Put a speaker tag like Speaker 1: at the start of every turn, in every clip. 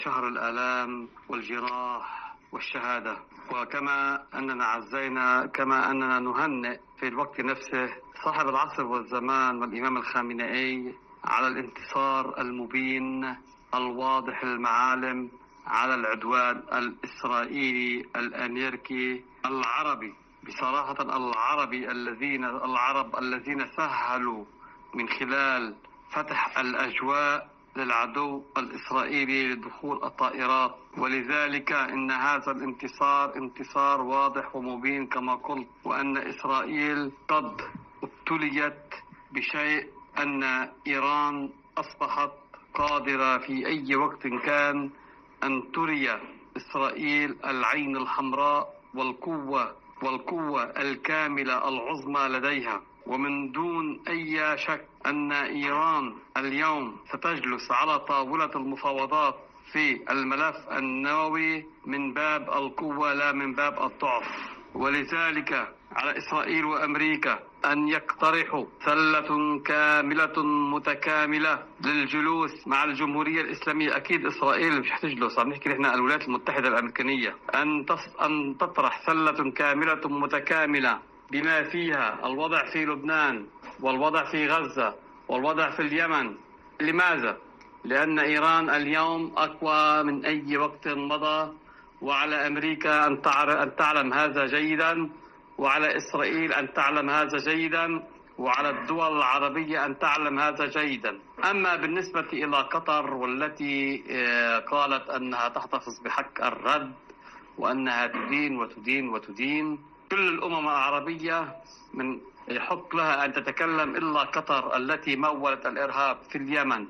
Speaker 1: شهر الآلام والجراح والشهادة. وكما أننا عزينا كما أننا نهنئ في الوقت نفسه صاحب العصر والزمان والإمام الخامنئي على الانتصار المبين الواضح المعالم على العدوان الإسرائيلي الأمريكي العربي. بصراحة العرب الذين سهلوا من خلال فتح الأجواء للعدو الإسرائيلي لدخول الطائرات، ولذلك إن هذا الانتصار انتصار واضح ومبين كما قلت، وأن إسرائيل قد ابتليت بشيء أن إيران أصبحت قادرة في أي وقت كان أن تري إسرائيل العين الحمراء والقوة الكاملة العظمى لديها. ومن دون أي شك أن إيران اليوم ستجلس على طاولة المفاوضات في الملف النووي من باب القوة لا من باب الضعف. ولذلك على إسرائيل وأمريكا أن يقترحوا سلة كاملة متكاملة للجلوس مع الجمهورية الإسلامية. أكيد إسرائيل مش هتجلس، عم نحكي نحن الولايات المتحدة الأمريكية، أن تطرح سلة كاملة متكاملة بما فيها الوضع في لبنان والوضع في غزة والوضع في اليمن. لماذا؟ لأن إيران اليوم أقوى من أي وقت مضى، وعلى أمريكا أن تعلم هذا جيدا، وعلى إسرائيل أن تعلم هذا جيدا، وعلى الدول العربية أن تعلم هذا جيدا. أما بالنسبة إلى قطر والتي قالت أنها تحتفظ بحق الرد وأنها تدين وتدين وتدين، كل الأمم العربية من يحق لها أن تتكلم إلا قطر التي مولت الإرهاب في اليمن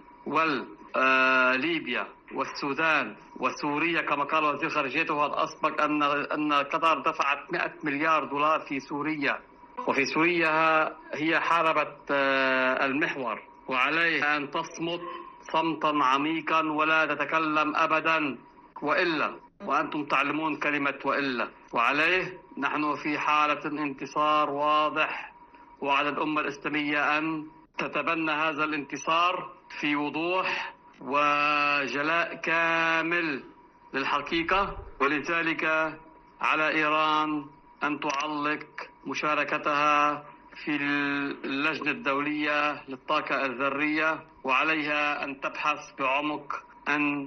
Speaker 1: وليبيا والسودان وسوريا، كما قال وزير خارجيته الأسبق أن قطر دفعت 100 مليار دولار في سوريا، وفي سوريا هي حاربت المحور، وعليها أن تصمت صمتا عميقا ولا تتكلم أبدا وإلا، وأنتم تعلمون كلمة وإلا. وعليه نحن في حالة انتصار واضح، وعلى الأمة الإسلامية أن تتبنى هذا الانتصار في وضوح وجلاء كامل للحقيقة. ولذلك على إيران أن تعلق مشاركتها في اللجنة الدولية للطاقة الذرية، وعليها أن تبحث بعمق أن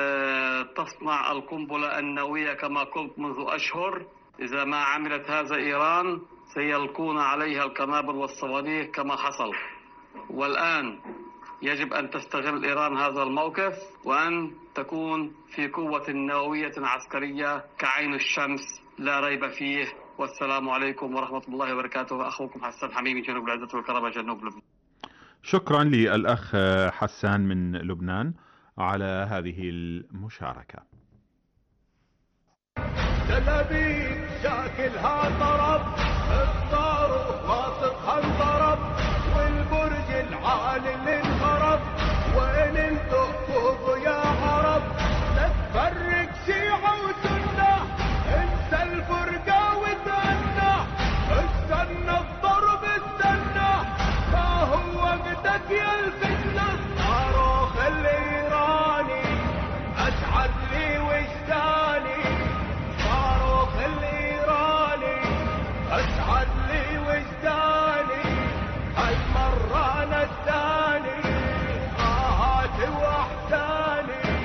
Speaker 1: تصنع القنبلة النووية كما قلت منذ أشهر. إذا ما عملت هذا إيران سيلقون عليها القنابل والصواريخ كما حصل. والآن يجب أن تستغل إيران هذا الموقف وأن تكون في قوة نووية عسكرية كعين الشمس لا ريب فيه. والسلام عليكم ورحمة الله وبركاته. أخوكم حسان حميمي، جنوب العزة والكرامة، جنوب لبنان.
Speaker 2: شكرا للأخ حسان من لبنان على هذه المشاركة.
Speaker 3: تلابيب شاكلها طرب، الصاروخ واثقها انضرب، والبرج العالي اللي انخرب، وين انتو فوقوا يا عرب؟ لا تفرق شيعة وسنة، انسى الفرقة وتأنى، استنى الضرب استنى، ما هو وقتك يا الفتنة. الصاروخ الإيراني أسعد لي وجداني، صاروخ الإيراني أسعد لي وجداني، هالمرة نداني آهات وأحزاني.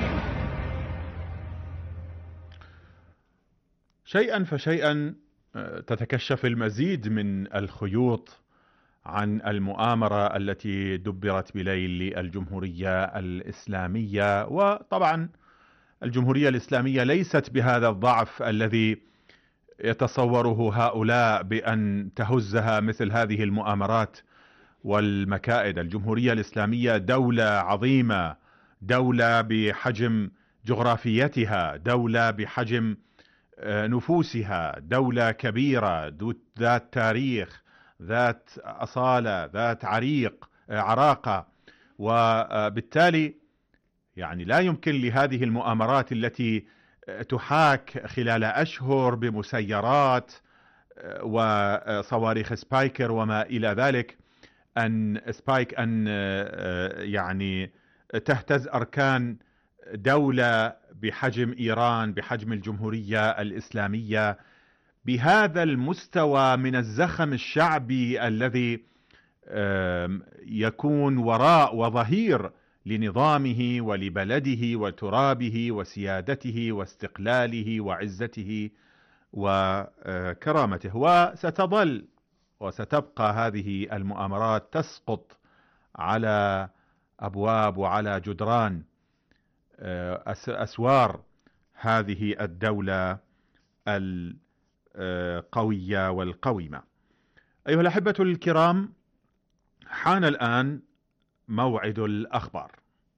Speaker 2: شيئا فشيئا تتكشف المزيد من الخيوط عن المؤامرة التي دبرت بليل للجمهورية الإسلامية. وطبعا الجمهورية الإسلامية ليست بهذا الضعف الذي يتصوره هؤلاء بأن تهزها مثل هذه المؤامرات والمكائد. الجمهورية الإسلامية دولة عظيمة، دولة بحجم جغرافيتها، دولة بحجم نفوسها، دولة كبيرة ذات تاريخ، ذات أصالة، ذات عراقة، وبالتالي يعني لا يمكن لهذه المؤامرات التي تحاك خلال أشهر بمسيرات وصواريخ سبايكر وما إلى ذلك أن يعني تهتز أركان دولة بحجم إيران، بحجم الجمهورية الإسلامية، بهذا المستوى من الزخم الشعبي الذي يكون وراء وظهير لنظامه ولبلده وترابه وسيادته واستقلاله وعزته وكرامته. وستظل وستبقى هذه المؤامرات تسقط على أبواب وعلى جدران أسوار هذه الدولة القوية والقويمة. أيها الأحبة الكرام، حان الآن موعد الأخبار.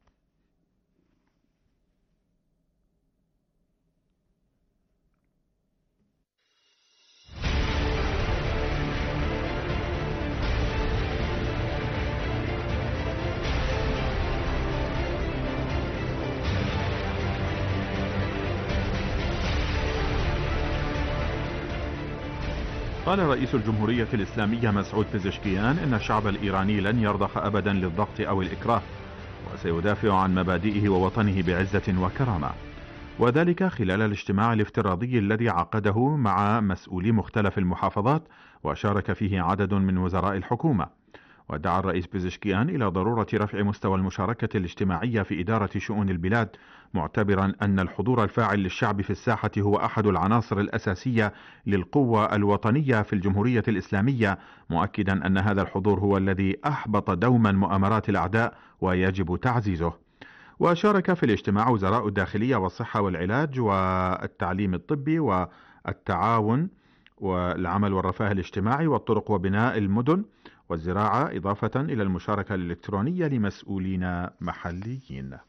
Speaker 2: قال رئيس الجمهورية الإسلامية مسعود بزشكيان إن الشعب الإيراني لن يرضخ أبدا للضغط أو الإكراه، وسيدافع عن مبادئه ووطنه بعزة وكرامة، وذلك خلال الاجتماع الافتراضي الذي عقده مع مسؤولي مختلف المحافظات وشارك فيه عدد من وزراء الحكومة. ودعا الرئيس بزشكيان إلى ضرورة رفع مستوى المشاركة الاجتماعية في إدارة شؤون البلاد، معتبرا أن الحضور الفاعل للشعب في الساحة هو أحد العناصر الأساسية للقوة الوطنية في الجمهورية الإسلامية، مؤكدا أن هذا الحضور هو الذي أحبط دوما مؤامرات الأعداء ويجب تعزيزه. وشارك في الاجتماع وزراء الداخلية والصحة والعلاج والتعليم الطبي والتعاون والعمل والرفاه الاجتماعي والطرق وبناء المدن والزراعة، إضافة إلى المشاركة الإلكترونية لمسؤولين محليين.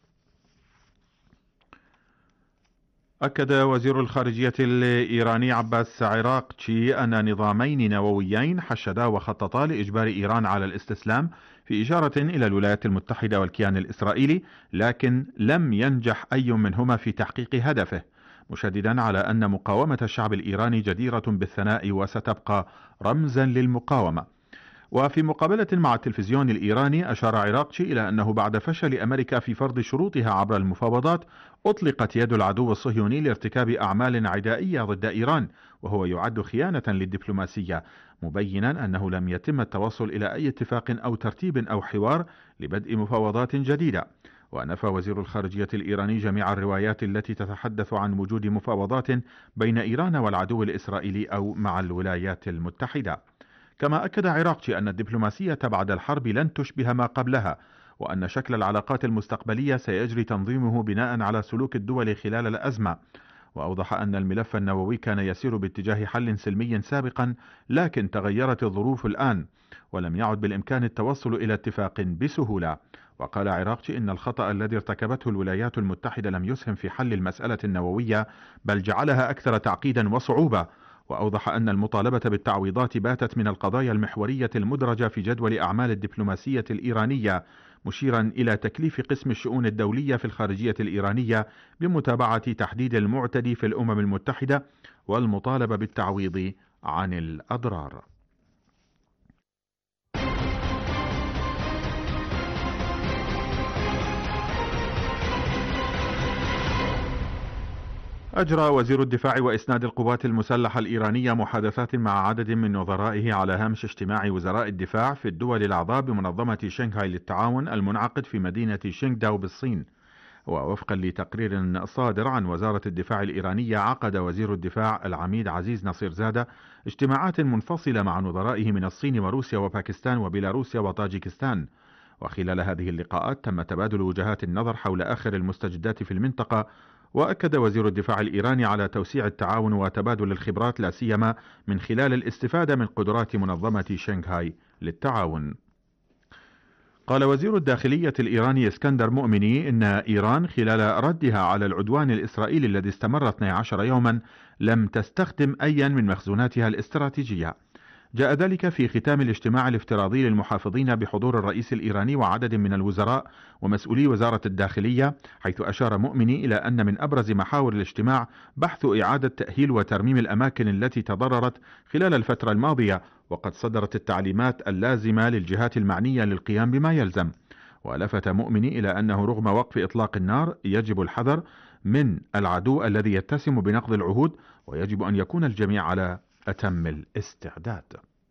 Speaker 2: أكد وزير الخارجية الإيراني عباس عراقچي أن نظامين نوويين حشدا وخططا لإجبار إيران على الاستسلام، في إشارة إلى الولايات المتحدة والكيان الإسرائيلي، لكن لم ينجح أي منهما في تحقيق هدفه، مشددا على أن مقاومة الشعب الإيراني جديرة بالثناء وستبقى رمزا للمقاومة. وفي مقابلة مع التلفزيون الإيراني، أشار عراقچي إلى أنه بعد فشل أمريكا في فرض شروطها عبر المفاوضات، أطلقت يد العدو الصهيوني لارتكاب أعمال عدائية ضد إيران، وهو يعد خيانة للدبلوماسية، مبينا أنه لم يتم التوصل إلى أي اتفاق أو ترتيب أو حوار لبدء مفاوضات جديدة. ونفى وزير الخارجية الإيراني جميع الروايات التي تتحدث عن وجود مفاوضات بين إيران والعدو الإسرائيلي أو مع الولايات المتحدة. كما أكد عراقچي أن الدبلوماسية بعد الحرب لن تشبه ما قبلها، وأن شكل العلاقات المستقبلية سيجري تنظيمه بناء على سلوك الدول خلال الأزمة. وأوضح أن الملف النووي كان يسير باتجاه حل سلمي سابقا، لكن تغيرت الظروف الآن ولم يعد بالإمكان التوصل إلى اتفاق بسهولة. وقال عراقچي إن الخطأ الذي ارتكبته الولايات المتحدة لم يسهم في حل المسألة النووية، بل جعلها أكثر تعقيدا وصعوبة. وأوضح أن المطالبة بالتعويضات باتت من القضايا المحورية المدرجة في جدول أعمال الدبلوماسية الإيرانية، مشيرا إلى تكليف قسم الشؤون الدولية في الخارجية الإيرانية بمتابعة تحديد المعتدي في الأمم المتحدة والمطالبة بالتعويض عن الأضرار. أجرى وزير الدفاع وإسناد القوات المسلحة الإيرانية محادثات مع عدد من نظرائه على هامش اجتماع وزراء الدفاع في الدول الأعضاء بمنظمة شنغهاي للتعاون المنعقد في مدينة شينغداو بالصين. ووفقا لتقرير صادر عن وزارة الدفاع الإيرانية، عقد وزير الدفاع العميد عزيز نصير زادة اجتماعات منفصلة مع نظرائه من الصين وروسيا وباكستان وبيلاروسيا وطاجيكستان. وخلال هذه اللقاءات تم تبادل وجهات النظر حول آخر المستجدات في المنطقة. وأكد وزير الدفاع الإيراني على توسيع التعاون وتبادل الخبرات، لا سيما من خلال الاستفادة من قدرات منظمة شنغهاي للتعاون. قال وزير الداخلية الإيراني اسكندر مؤمني إن إيران خلال ردها على العدوان الإسرائيلي الذي استمر 12 يوما لم تستخدم أيا من مخزوناتها الاستراتيجية. جاء ذلك في ختام الاجتماع الافتراضي للمحافظين بحضور الرئيس الإيراني وعدد من الوزراء ومسؤولي وزارة الداخلية، حيث أشار مؤمني إلى أن من أبرز محاور الاجتماع بحث إعادة تأهيل وترميم الأماكن التي تضررت خلال الفترة الماضية، وقد صدرت التعليمات اللازمة للجهات المعنية للقيام بما يلزم. ولفت مؤمني إلى أنه رغم وقف إطلاق النار يجب الحذر من العدو الذي يتسم بنقض العهود، ويجب أن يكون الجميع على أتم الاستعداد.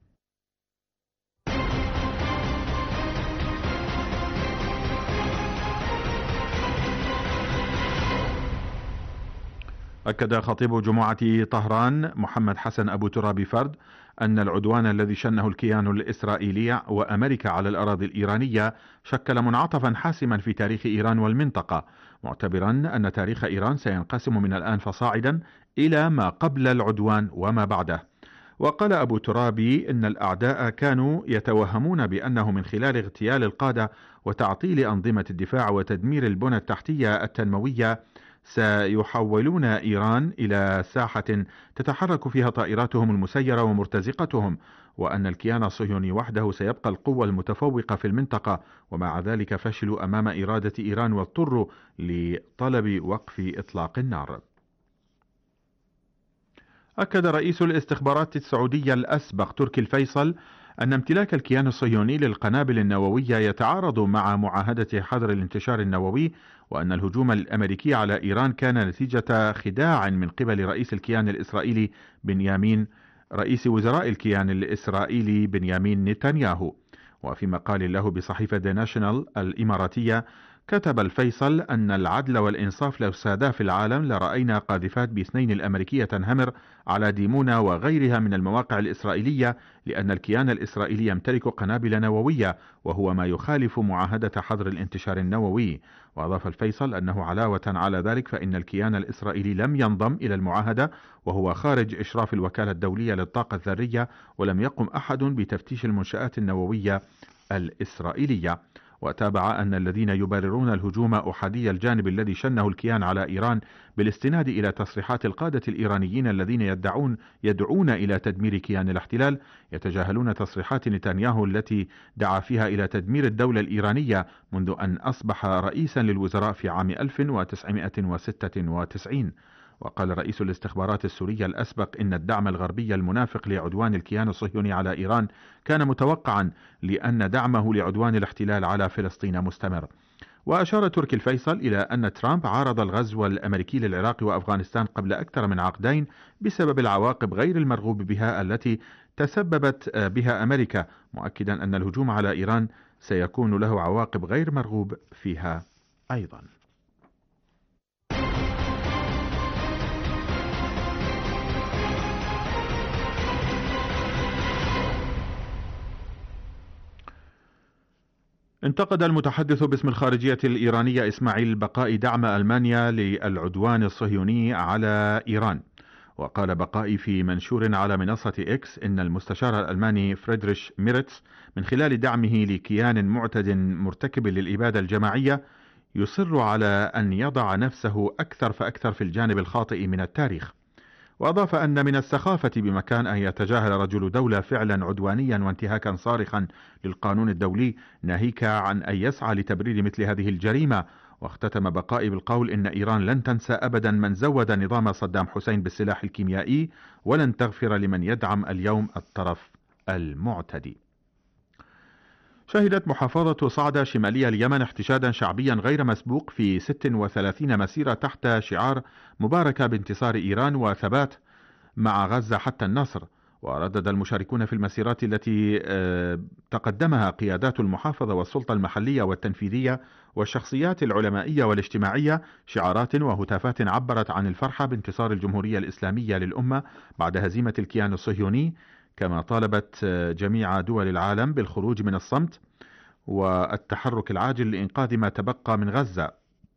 Speaker 2: أكد خطيب جمعة طهران محمد حسن أبو تراب فرد أن العدوان الذي شنه الكيان الإسرائيلي وأمريكا على الأراضي الإيرانية شكل منعطفا حاسما في تاريخ إيران والمنطقة، معتبرا أن تاريخ إيران سينقسم من الآن فصاعدا إلى ما قبل العدوان وما بعده. وقال أبو ترابي إن الأعداء كانوا يتوهمون بأنه من خلال اغتيال القادة وتعطيل أنظمة الدفاع وتدمير البنى التحتية التنموية سيحولون إيران إلى ساحة تتحرك فيها طائراتهم المسيرة ومرتزقتهم، وأن الكيان الصهيوني وحده سيبقى القوة المتفوقة في المنطقة، ومع ذلك فشلوا أمام إرادة إيران واضطروا لطلب وقف إطلاق النار. أكد رئيس الاستخبارات السعودية الأسبق تركي الفيصل أن امتلاك الكيان الصهيوني للقنابل النووية يتعارض مع معاهدة حظر الانتشار النووي، وأن الهجوم الأمريكي على إيران كان نتيجة خداع من قبل رئيس وزراء الكيان الإسرائيلي بنيامين نتنياهو. وفي مقال له بصحيفة The National الإماراتية كتب الفيصل أن العدل والإنصاف لو سادا في العالم لرأينا قاذفات بي-2 الأمريكية تنهمر على ديمونا وغيرها من المواقع الإسرائيلية، لأن الكيان الإسرائيلي يمتلك قنابل نووية، وهو ما يخالف معاهدة حظر الانتشار النووي. وأضاف الفيصل أنه علاوة على ذلك فإن الكيان الإسرائيلي لم ينضم إلى المعاهدة، وهو خارج إشراف الوكالة الدولية للطاقة الذرية، ولم يقم أحد بتفتيش المنشآت النووية الإسرائيلية. وتابع أن الذين يبررون الهجوم أحادي الجانب الذي شنه الكيان على إيران بالاستناد إلى تصريحات القادة الإيرانيين الذين يدعون إلى تدمير كيان الاحتلال يتجاهلون تصريحات نتنياهو التي دعا فيها إلى تدمير الدولة الإيرانية منذ أن أصبح رئيسا للوزراء في عام 1996. وقال رئيس الاستخبارات السورية الأسبق إن الدعم الغربي المنافق لعدوان الكيان الصهيوني على إيران كان متوقعا، لأن دعمه لعدوان الاحتلال على فلسطين مستمر. وأشار تركي الفيصل إلى أن ترامب عارض الغزو الأمريكي للعراق وأفغانستان قبل أكثر من عقدين بسبب العواقب غير المرغوب بها التي تسببت بها أمريكا، مؤكدا أن الهجوم على إيران سيكون له عواقب غير مرغوب فيها أيضا. انتقد المتحدث باسم الخارجية الإيرانية إسماعيل بقائي دعم ألمانيا للعدوان الصهيوني على إيران. وقال بقائي في منشور على منصة إكس إن المستشار الألماني فريدريش ميرتس من خلال دعمه لكيان معتد مرتكب للإبادة الجماعية يصر على أن يضع نفسه أكثر فأكثر في الجانب الخاطئ من التاريخ. وأضاف أن من السخافة بمكان أن يتجاهل رجل دولة فعلا عدوانيا وانتهاكا صارخا للقانون الدولي، ناهيك عن أن يسعى لتبرير مثل هذه الجريمة. واختتم بقائي بالقول إن إيران لن تنسى أبدا من زود نظام صدام حسين بالسلاح الكيميائي، ولن تغفر لمن يدعم اليوم الطرف المعتدي. شهدت محافظة صعدة شمالية اليمن احتشادا شعبيا غير مسبوق في 36 مسيرة تحت شعار مباركة بانتصار إيران وثبات مع غزة حتى النصر. وردد المشاركون في المسيرات التي تقدمها قيادات المحافظة والسلطة المحلية والتنفيذية والشخصيات العلمائية والاجتماعية شعارات وهتافات عبرت عن الفرحة بانتصار الجمهورية الإسلامية للأمة بعد هزيمة الكيان الصهيوني، كما طالبت جميع دول العالم بالخروج من الصمت والتحرك العاجل لإنقاذ ما تبقى من غزة.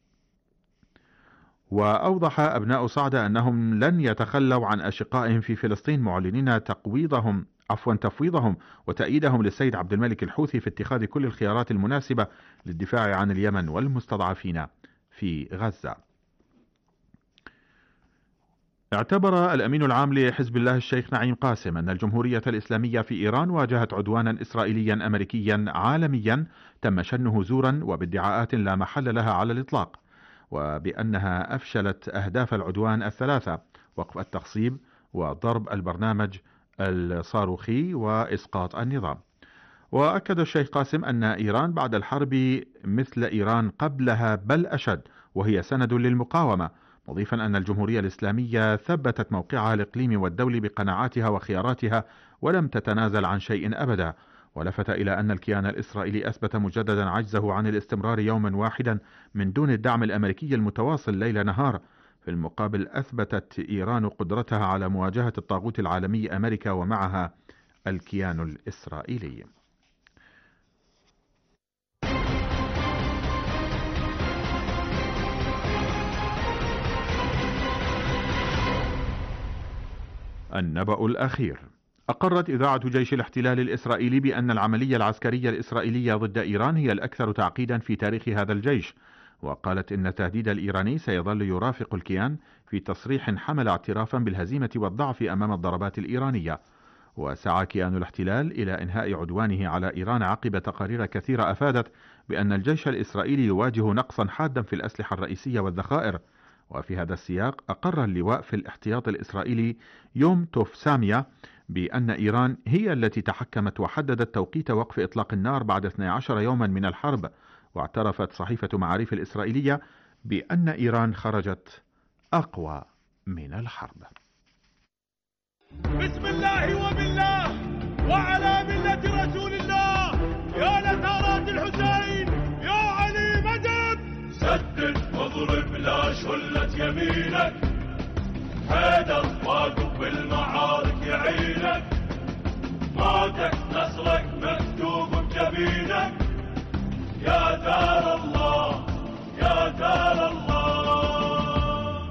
Speaker 2: وأوضح أبناء صعدة أنهم لن يتخلوا عن أشقائهم في فلسطين، معلنين تفويضهم وتأييدهم للسيد عبد الملك الحوثي في اتخاذ كل الخيارات المناسبة للدفاع عن اليمن والمستضعفين في غزة. اعتبر الأمين العام لحزب الله الشيخ نعيم قاسم أن الجمهورية الإسلامية في إيران واجهت عدوانا إسرائيليا أمريكيا عالميا تم شنه زورا وبادعاءات لا محل لها على الإطلاق، وبأنها أفشلت أهداف العدوان الثلاثة: وقف التخصيب وضرب البرنامج الصاروخي وإسقاط النظام. وأكد الشيخ قاسم أن إيران بعد الحرب مثل إيران قبلها بل أشد، وهي سند للمقاومة، مضيفا أن الجمهورية الإسلامية ثبتت موقعها الإقليمي والدولي بقناعاتها وخياراتها ولم تتنازل عن شيء أبدا، ولفت إلى أن الكيان الإسرائيلي أثبت مجددا عجزه عن الاستمرار يوما واحدا من دون الدعم الأمريكي المتواصل ليل نهار. في المقابل أثبتت إيران قدرتها على مواجهة الطاغوت العالمي أمريكا ومعها الكيان الإسرائيلي. النبأ الأخير. أقرت إذاعة جيش الاحتلال الإسرائيلي بأن العملية العسكرية الإسرائيلية ضد إيران هي الأكثر تعقيدا في تاريخ هذا الجيش، وقالت إن التهديد الإيراني سيظل يرافق الكيان في تصريح حمل اعترافا بالهزيمة والضعف أمام الضربات الإيرانية. وسعى كيان الاحتلال إلى إنهاء عدوانه على إيران عقب تقارير كثيرة أفادت بأن الجيش الإسرائيلي يواجه نقصا حادا في الأسلحة الرئيسية والذخائر. وفي هذا السياق أقر اللواء في الاحتياط الإسرائيلي يوم توف سامية بأن إيران هي التي تحكمت وحددت توقيت وقف إطلاق النار بعد 12 يوما من الحرب. واعترفت صحيفة معاريف الإسرائيلية بأن إيران خرجت أقوى من الحرب.
Speaker 3: بسم الله وبالله وعلى ملة رسول الله، يا لثارات الحسين يا علي مدد، سدد واضرب لا شلت يمينك، حيدر واقف بالمعارك يعينك، موتك نصرك مكتوب بجبينك، يا دار الله يا دار الله.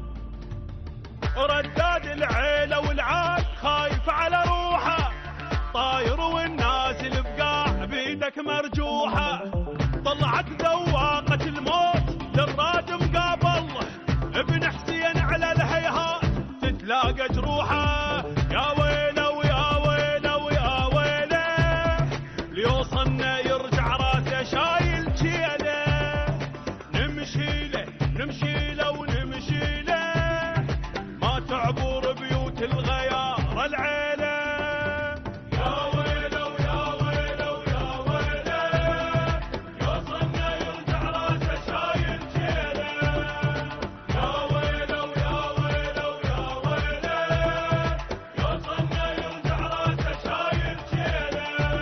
Speaker 3: رداد العيلة والعاد خايف على روحه، طاير والنازل بقاع بيدك مرجوحة، طلعت ذواقة الموت للراد مقابل، ابن حسين على الهيهات تتلاقى جروحه، يا ويله ويا ويله ويا ويله، ليوصلنا يرجع راسه شايل جيله، نمشي له نمشي له ونمشي له، ما تعبر بيوت الغيار العيله، يا ويله ويا ويله ويا ويله، يوصلنا يرجع راسه شايل جيله، يا ويله ويا ويله ويا ويله، يوصلنا يرجع راسه شايل جيله.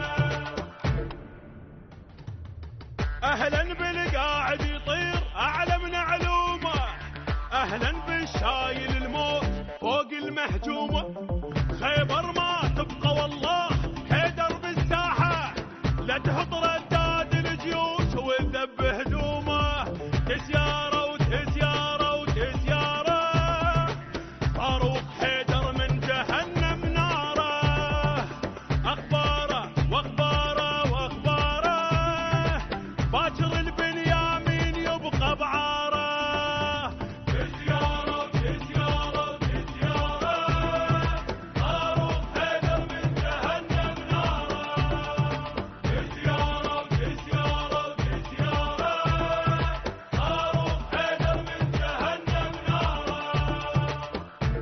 Speaker 3: اهلا بالقاعد يطير اعلى من علومه، اهلا بالشايل الموت فوق المهجومه، خيبر ما تبقى والله حيدر بالساحه، لا تحط رداد الجيوش وتذب هدومه، تسياره وتسياره وتسياره، صاروخ حيدر من جهنم ناره، اخباره واخباره واخباره، باكر البنيامين يبقى بعاره، تسياره وتسياره وتسياره، صاروخ حيدر من جهنم ناره، تسياره وتسياره وتسياره، صاروخ حيدر من جهنم ناره.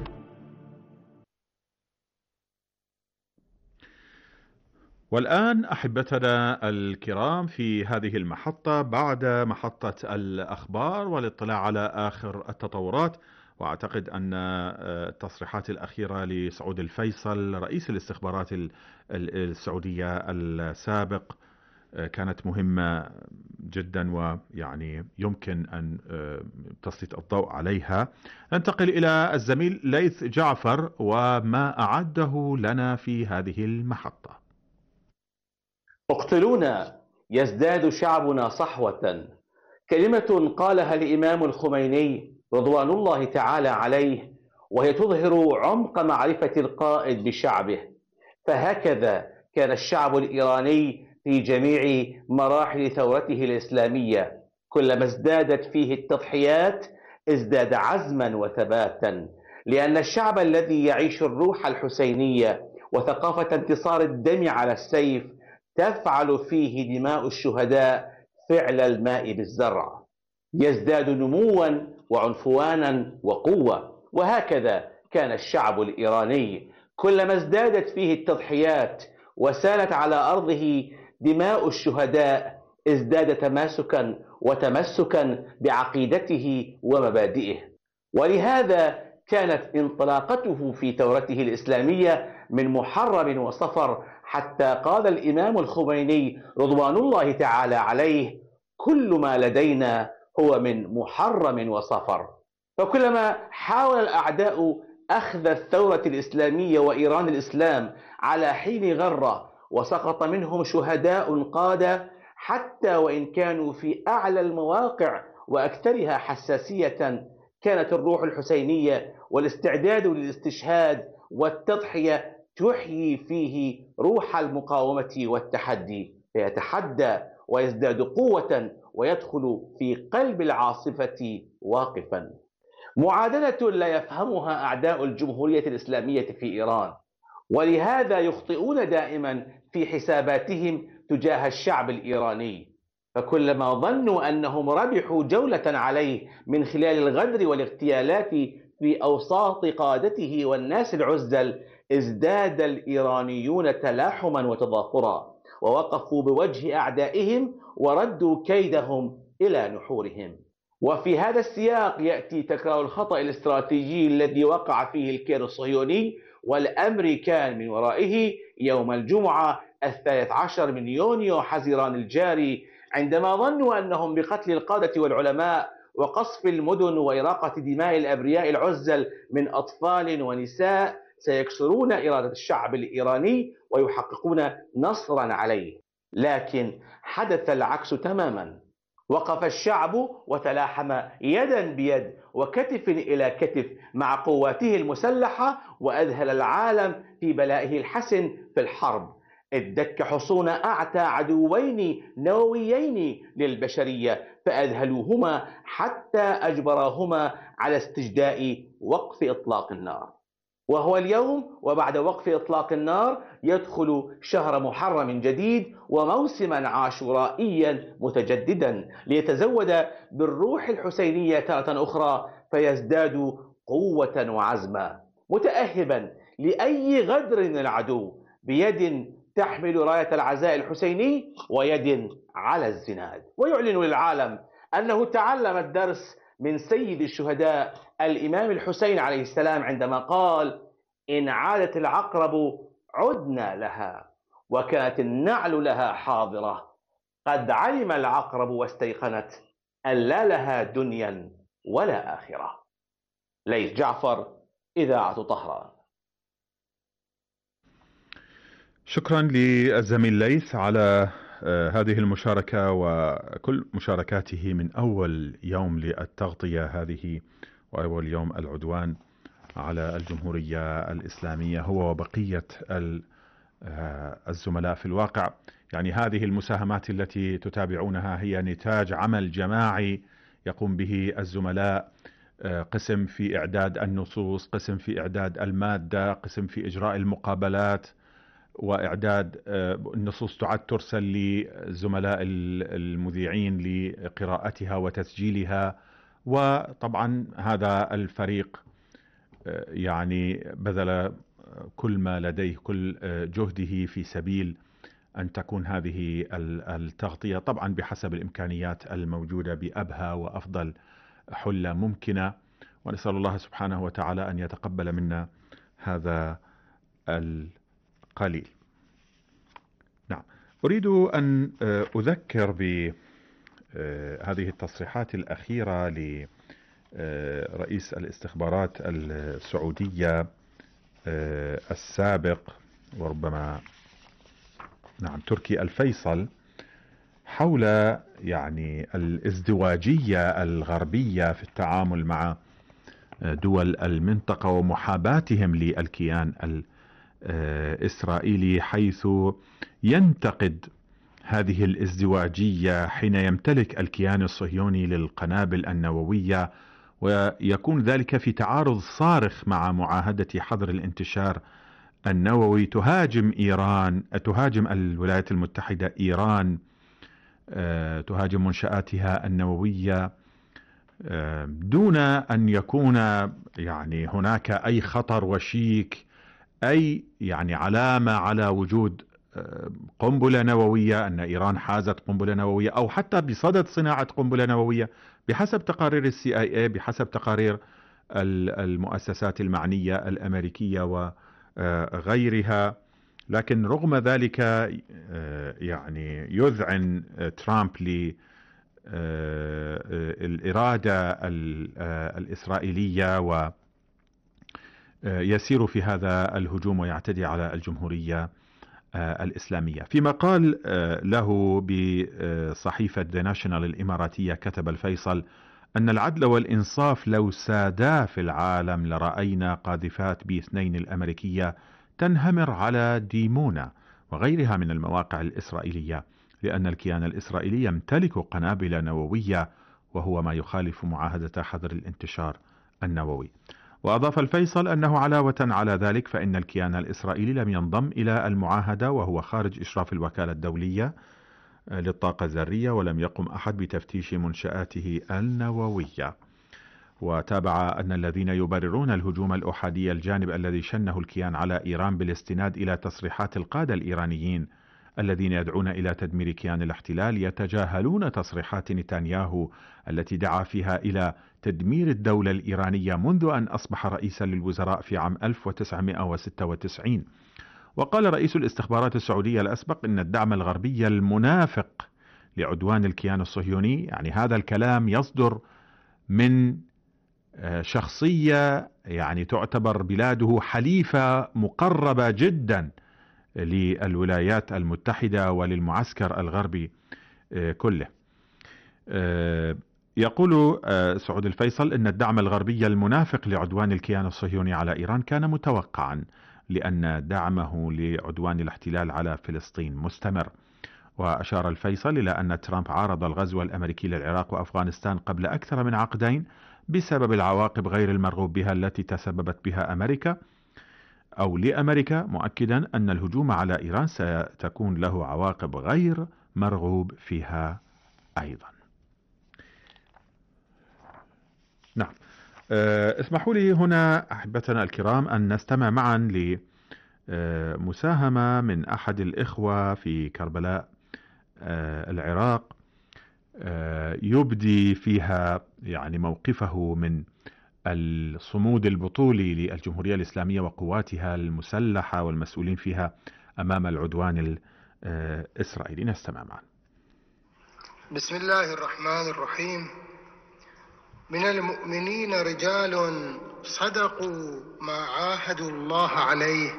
Speaker 2: والآن أحبتنا الكرام في هذه المحطة بعد محطة الأخبار والاطلاع على آخر التطورات، وأعتقد أن التصريحات الأخيرة لسعود الفيصل رئيس الاستخبارات السعودية السابق كانت مهمة جدا، ويعني يمكن أن تسلط الضوء عليها. ننتقل إلى الزميل ليث جعفر وما أعده لنا في هذه المحطة.
Speaker 4: اقتلونا يزداد شعبنا صحوة، كلمة قالها الإمام الخميني رضوان الله تعالى عليه، وهي تظهر عمق معرفة القائد بشعبه. فهكذا كان الشعب الإيراني في جميع مراحل ثورته الإسلامية، كلما ازدادت فيه التضحيات ازداد عزما وثباتا، لأن الشعب الذي يعيش الروح الحسينية وثقافة انتصار الدم على السيف تفعل فيه دماء الشهداء فعل الماء بالزرع، يزداد نموا وعنفوانا وقوة. وهكذا كان الشعب الإيراني، كلما ازدادت فيه التضحيات وسالت على أرضه دماء الشهداء ازداد تماسكا وتمسكا بعقيدته ومبادئه. ولهذا كانت انطلاقته في ثورته الإسلامية من محرم وصفر، حتى قال الإمام الخميني رضوان الله تعالى عليه: كل ما لدينا هو من محرم وصفر. فكلما حاول الأعداء أخذ الثورة الإسلامية وإيران الإسلام على حين غرة، وسقط منهم شهداء قادة حتى وإن كانوا في أعلى المواقع وأكثرها حساسية، كانت الروح الحسينية والاستعداد للاستشهاد والتضحية تحيي فيه روح المقاومة والتحدي، فيتحدى ويزداد قوة ويدخل في قلب العاصفة واقفا. معادلة لا يفهمها أعداء الجمهورية الإسلامية في إيران، ولهذا يخطئون دائما في حساباتهم تجاه الشعب الإيراني، فكلما ظنوا أنهم ربحوا جولة عليه من خلال الغدر والاغتيالات في أوساط قادته والناس العزل، ازداد الإيرانيون تلاحما وتضافرا، ووقفوا بوجه أعدائهم وردوا كيدهم إلى نحورهم. وفي هذا السياق يأتي تكرار الخطأ الاستراتيجي الذي وقع فيه الكيان الصهيوني والأمريكان من ورائه يوم الجمعة 13 من يونيو حزيران الجاري، عندما ظنوا أنهم بقتل القادة والعلماء وقصف المدن وإراقة دماء الأبرياء العزل من أطفال ونساء سيكسرون إرادة الشعب الإيراني ويحققون نصرا عليه. لكن حدث العكس تماما، وقف الشعب وتلاحم يدا بيد وكتف إلى كتف مع قواته المسلحة، وأذهل العالم في بلائه الحسن في الحرب، إذ دك حصون أعتى عدوين نوويين للبشرية فأذهلوهما حتى أجبراهما على استجداء وقف إطلاق النار. وهو اليوم وبعد وقف إطلاق النار يدخل شهر محرم جديد وموسما عاشورائيا متجددا، ليتزود بالروح الحسينية تارة أخرى فيزداد قوة وعزما، متأهبا لأي غدر من العدو، بيد تحمل راية العزاء الحسيني ويد على الزناد، ويعلن للعالم أنه تعلم الدرس من سيد الشهداء الإمام الحسين عليه السلام عندما قال: إن عادت العقرب عدنا لها، وكانت النعل لها حاضرة، قد علم العقرب واستيقنت أن لا لها دنيا ولا آخرة. ليث جعفر، إذاعة طهران.
Speaker 2: شكرا للزميل ليث على هذه المشاركة وكل مشاركاته من أول يوم للتغطية هذه وأول يوم العدوان على الجمهورية الإسلامية، هو وبقية الزملاء في الواقع. يعني هذه المساهمات التي تتابعونها هي نتاج عمل جماعي يقوم به الزملاء، قسم في إعداد النصوص، قسم في إعداد المادة، قسم في إجراء المقابلات وإعداد النصوص تعد ترسل للزملاء المذيعين لقراءتها وتسجيلها. وطبعا هذا الفريق يعني بذل كل ما لديه، كل جهده في سبيل أن تكون هذه التغطية طبعا بحسب الإمكانيات الموجودة بأبهى وأفضل حلة ممكنة، ونسأل الله سبحانه وتعالى أن يتقبل منا هذا قليل. نعم، أريد أن أذكر بهذه التصريحات الأخيرة لرئيس الاستخبارات السعودية السابق وربما تركي الفيصل حول يعني الازدواجية الغربية في التعامل مع دول المنطقة ومحاباتهم للكيان الإسرائيلي، حيث ينتقد هذه الازدواجية حين يمتلك الكيان الصهيوني للقنابل النووية، ويكون ذلك في تعارض صارخ مع معاهدة حظر الانتشار النووي. تهاجم الولايات المتحدة إيران، تهاجم منشآتها النووية دون أن يكون يعني هناك أي خطر وشيك، أي يعني علامة على وجود قنبلة نووية، أن إيران حازت قنبلة نووية أو حتى بصدد صناعة قنبلة نووية بحسب تقارير CIA، بحسب تقارير المؤسسات المعنية الأمريكية وغيرها. لكن رغم ذلك يعني يذعن ترامب للإرادة الإسرائيلية ويسير في هذا الهجوم ويعتدي على الجمهورية الإسلامية. في مقال له بصحيفة The National الإماراتية كتب الفيصل أن العدل والإنصاف لو سادا في العالم لرأينا قاذفات بي 2 الأمريكية تنهمر على ديمونا وغيرها من المواقع الإسرائيلية، لأن الكيان الإسرائيلي يمتلك قنابل نووية وهو ما يخالف معاهدة حظر الانتشار النووي. وأضاف الفيصل أنه علاوة على ذلك فإن الكيان الإسرائيلي لم ينضم إلى المعاهدة وهو خارج إشراف الوكالة الدولية للطاقة الذرية، ولم يقم أحد بتفتيش منشآته النووية. وتابع أن الذين يبررون الهجوم الأحادي الجانب الذي شنه الكيان على إيران بالاستناد إلى تصريحات القادة الإيرانيين الذين يدعون إلى تدمير كيان الاحتلال يتجاهلون تصريحات نتنياهو التي دعا فيها إلى تدمير الدولة الإيرانية منذ أن أصبح رئيسا للوزراء في عام 1996. وقال رئيس الاستخبارات السعودية الأسبق إن الدعم الغربي المنافق لعدوان الكيان الصهيوني، يعني هذا الكلام يصدر من شخصية يعني تعتبر بلاده حليفة مقربة جدا للولايات المتحدة وللمعسكر الغربي كله. يقول سعود الفيصل إن الدعم الغربي المنافق لعدوان الكيان الصهيوني على إيران كان متوقعا، لأن دعمه لعدوان الاحتلال على فلسطين مستمر. وأشار الفيصل إلى أن ترامب عارض الغزو الأمريكي للعراق وأفغانستان قبل أكثر من عقدين بسبب العواقب غير المرغوب بها التي تسببت بها أمريكا أو لأمريكا، مؤكدا أن الهجوم على إيران ستكون له عواقب غير مرغوب فيها أيضا. نعم، اسمحوا لي هنا أحبتنا الكرام أن نستمع معا لمساهمة من أحد الإخوة في كربلاء العراق يبدي فيها يعني موقفه من الصمود البطولي للجمهورية الإسلامية وقواتها المسلحة والمسؤولين فيها أمام العدوان الإسرائيلي. نستمع معا.
Speaker 5: بسم الله الرحمن الرحيم. من المؤمنين رجال صدقوا ما عاهدوا الله عليه،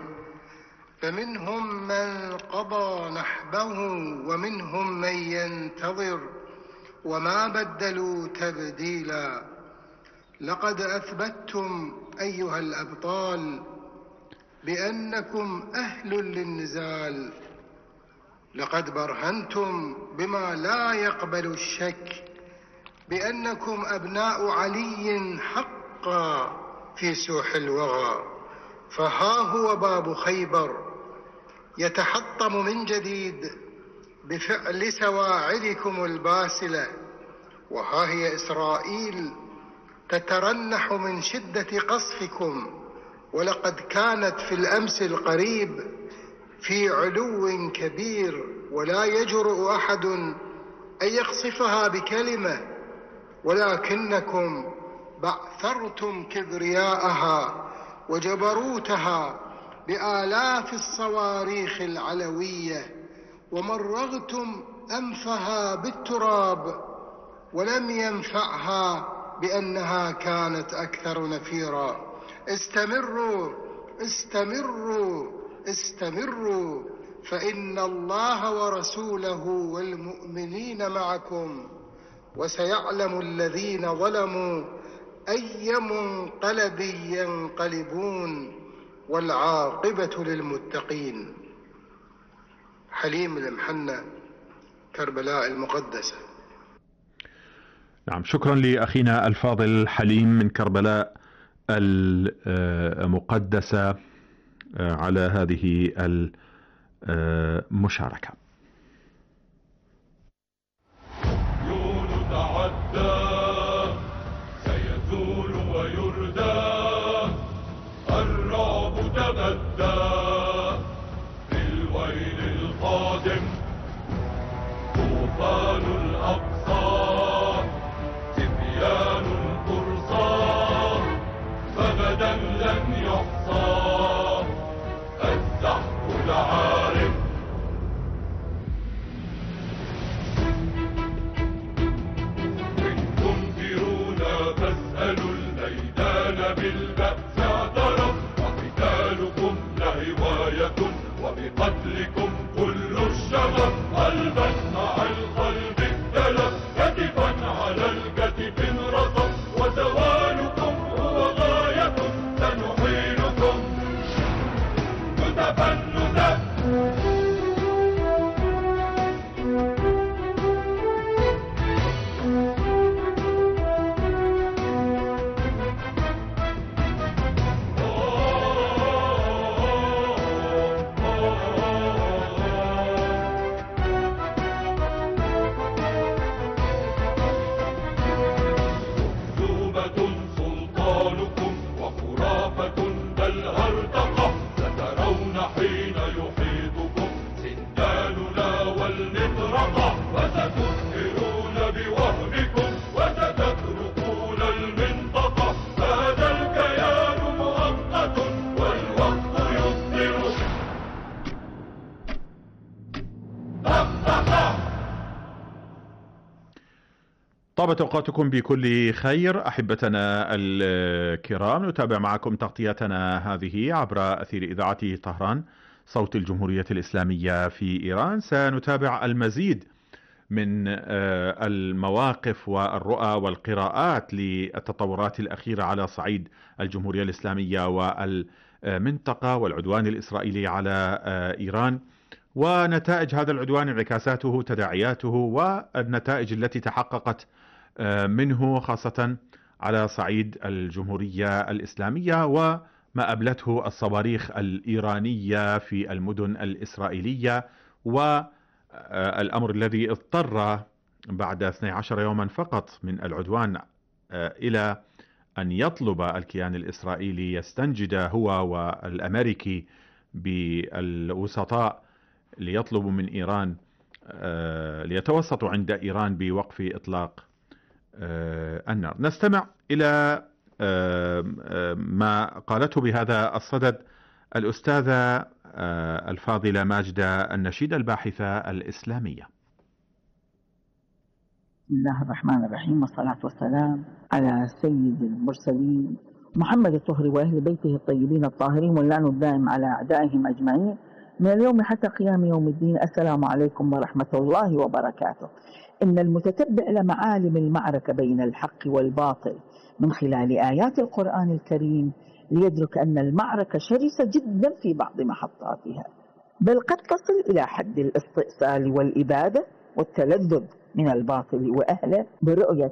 Speaker 5: فمنهم من قضى نحبه ومنهم من ينتظر وما بدلوا تبديلا. لقد أثبتتم أيها الأبطال بأنكم أهل للنزال، لقد برهنتم بما لا يقبل الشك بأنكم أبناء علي حقا في سوح الوغى. فها هو باب خيبر يتحطم من جديد بفعل سواعدكم الباسلة، وها هي إسرائيل تترنح من شدة قصفكم، ولقد كانت في الأمس القريب في علو كبير، ولا يجرؤ أحد أن يقصفها بكلمة، ولكنكم بعثرتم كبرياءها وجبروتها بآلاف الصواريخ العلوية، ومرغتم أنفها بالتراب، ولم ينفعها بأنها كانت أكثر نفيرا. استمروا استمروا استمروا، فإن الله ورسوله والمؤمنين معكم، وسيعلم الذين ظلموا أي منقلب ينقلبون، والعاقبة للمتقين. حليم المحنى، كربلاء المقدسة.
Speaker 2: نعم، شكرا لأخينا الفاضل حليم من كربلاء المقدسة على هذه المشاركة.
Speaker 3: سيزول ويردى، الرعب تغدى بالويل القادم، طوفان الأقصى، تبيان القرصى، أبدا لن يحصى السحب العارم. إن تنكرون فاسألوا الميدان بالبأس اعترف، وقتالكم لهواية وبقتلكم كل الشغف. قلبا مع القلب اختلف، كتفا على الكتف انرصف، وزوالكم هو غاية سنحيلكم نتفا نتف.
Speaker 2: طابت أوقاتكم بكل خير أحبتنا الكرام. نتابع معكم تغطيتنا هذه عبر أثير إذاعة طهران صوت الجمهورية الإسلامية في إيران. سنتابع المزيد من المواقف والرؤى والقراءات للتطورات الأخيرة على صعيد الجمهورية الإسلامية والمنطقة والعدوان الإسرائيلي على إيران، ونتائج هذا العدوان، انعكاساته، تداعياته، والنتائج التي تحققت منه خاصة على صعيد الجمهورية الإسلامية، وما أبلته الصواريخ الإيرانية في المدن الإسرائيلية، والأمر الذي اضطر بعد 12 يوما فقط من العدوان إلى أن يطلب الكيان الإسرائيلي، يستنجد هو والأمريكي بالوسطاء ليطلبوا من إيران، ليتوسطوا عند إيران بوقف إطلاق النار. نستمع إلى ما قالته بهذا الصدد الأستاذة الفاضلة ماجدة النشيد، الباحثة الإسلامية.
Speaker 6: بسم الله الرحمن الرحيم، والصلاة والسلام على سيد المرسلين محمد الطهري وأهل بيته الطيبين الطاهرين، واللعن الدائم على أعدائهم أجمعين من اليوم حتى قيام يوم الدين. السلام عليكم ورحمة الله وبركاته. إن المتتبع لمعالم المعركة بين الحق والباطل من خلال آيات القرآن الكريم ليدرك أن المعركة شرسة جدا في بعض محطاتها، بل قد تصل إلى حد الاستئصال والإبادة والتلذذ من الباطل وأهله برؤية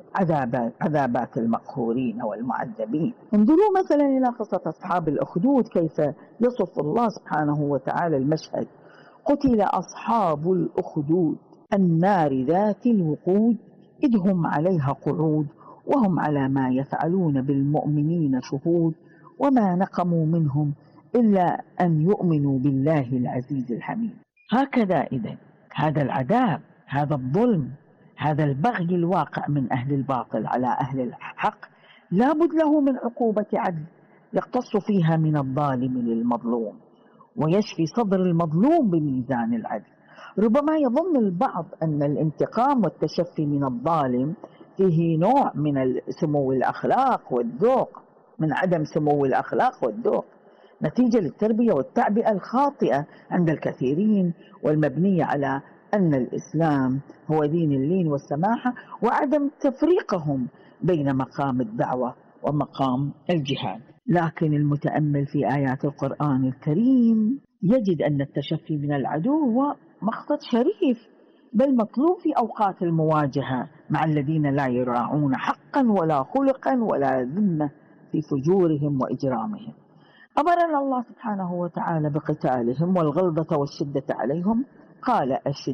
Speaker 6: عذابات المقهورين والمعذبين. انظروا مثلا إلى قصة أصحاب الأخدود، كيف يصف الله سبحانه وتعالى المشهد: قتل أصحاب الأخدود النار ذات الوقود إذ هم عليها قعود وهم على ما يفعلون بالمؤمنين شهود وما نقموا منهم إلا أن يؤمنوا بالله العزيز الحميد. هكذا إذن هذا العذاب، هذا الظلم، هذا البغي الواقع من أهل الباطل على أهل الحق لا بد له من عقوبة عدل يقتص فيها من الظالم للمظلوم ويشفي صدر المظلوم بميزان العدل. ربما يظن البعض أن الانتقام والتشفي من الظالم فيه نوع من سمو الأخلاق والذوق، من عدم سمو الأخلاق والذوق، نتيجة للتربية والتعبئة الخاطئة عند الكثيرين والمبنية على أن الإسلام هو دين اللين والسماحة، وعدم تفريقهم بين مقام الدعوة ومقام الجهاد. لكن المتأمل في آيات القرآن الكريم يجد أن التشفي من العدو هو مقصد شريف، بل مطلوب في أوقات المواجهة مع الذين لا يراعون حقا ولا خلقا ولا ذمة في فجورهم وإجرامهم. أمرنا الله سبحانه وتعالى بقتالهم والغلظة والشدة عليهم، قال: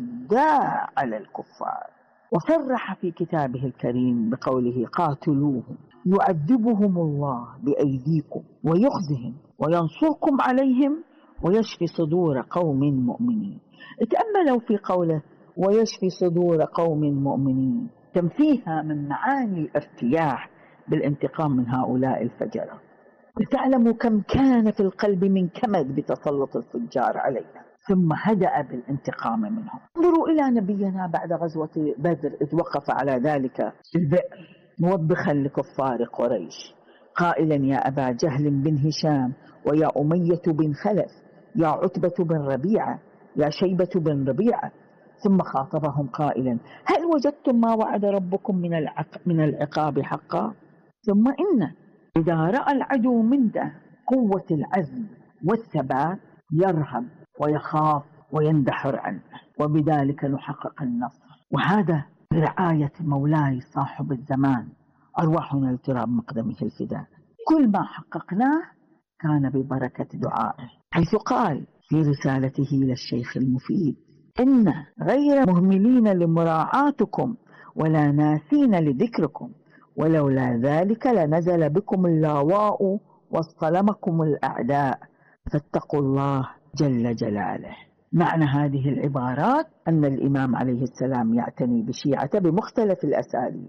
Speaker 6: أشداء على الكفار. وصرح في كتابه الكريم بقوله: قاتلوهم يعذبهم الله بأيديكم ويخزهم وينصركم عليهم ويشفي صدور قوم مؤمنين. اتأملوا في قوله ويشفي صدور قوم مؤمنين، كم فيها من معاني الارتياح بالانتقام من هؤلاء الفجرة. لتعلموا كم كان في القلب من كمد بتسلط الفجار علينا، ثم هدأ بالانتقام منهم. انظروا إلى نبينا بعد غزوة بدر إذ وقف على ذلك البئر موبخا لكفار قريش قائلا: يا أبا جهل بن هشام، ويا أمية بن خلف، يا عتبة بن ربيعة، يا شيبة بن ربيعة. ثم خاطبهم قائلا: هل وجدتم ما وعد ربكم من العقاب حقا؟ ثم إن إذا رأى العدو منا قوة العزم والثبات يرهب ويخاف ويندحر عنه، وبذلك نحقق النصر. وهذا برعاية مولاي صاحب الزمان، أرواحنا لتراب مقدمه الفداء. كل ما حققناه كان ببركة دعائه، حيث قال في رسالته إلى الشيخ المفيد: إن غير مهملين لمراعاتكم ولا ناسين لذكركم، ولولا ذلك لنزل بكم اللاواء واصطلمكم الأعداء، فاتقوا الله جل جلاله. معنى هذه العبارات أن الإمام عليه السلام يعتني بشيعته بمختلف الأساليب،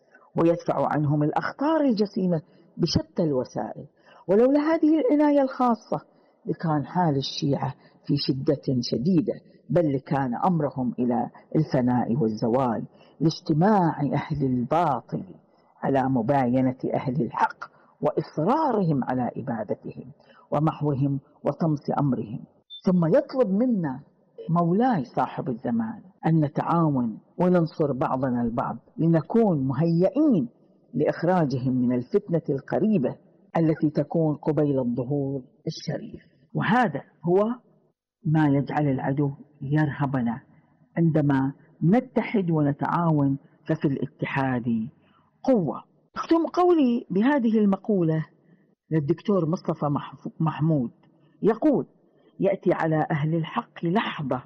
Speaker 6: ويدفع عنهم الأخطار الجسيمة بشتى الوسائل. ولولا هذه العناية الخاصة لكان حال الشيعة في شدة شديدة، بل كان أمرهم إلى الفناء والزوال، لاجتماع أهل الباطل على مباينة أهل الحق وإصرارهم على إبادتهم ومحوهم وطمس أمرهم. ثم يطلب منا مولاي صاحب الزمان أن نتعاون وننصر بعضنا البعض لنكون مهيئين لإخراجهم من الفتنة القريبة التي تكون قبيل الظهور الشريف. وهذا هو ما يجعل العدو يرهبنا. عندما نتحد ونتعاون ففي الاتحاد قوة. أختم قولي بهذه المقولة للدكتور مصطفى محمود، يقول: يأتي على أهل الحق لحظة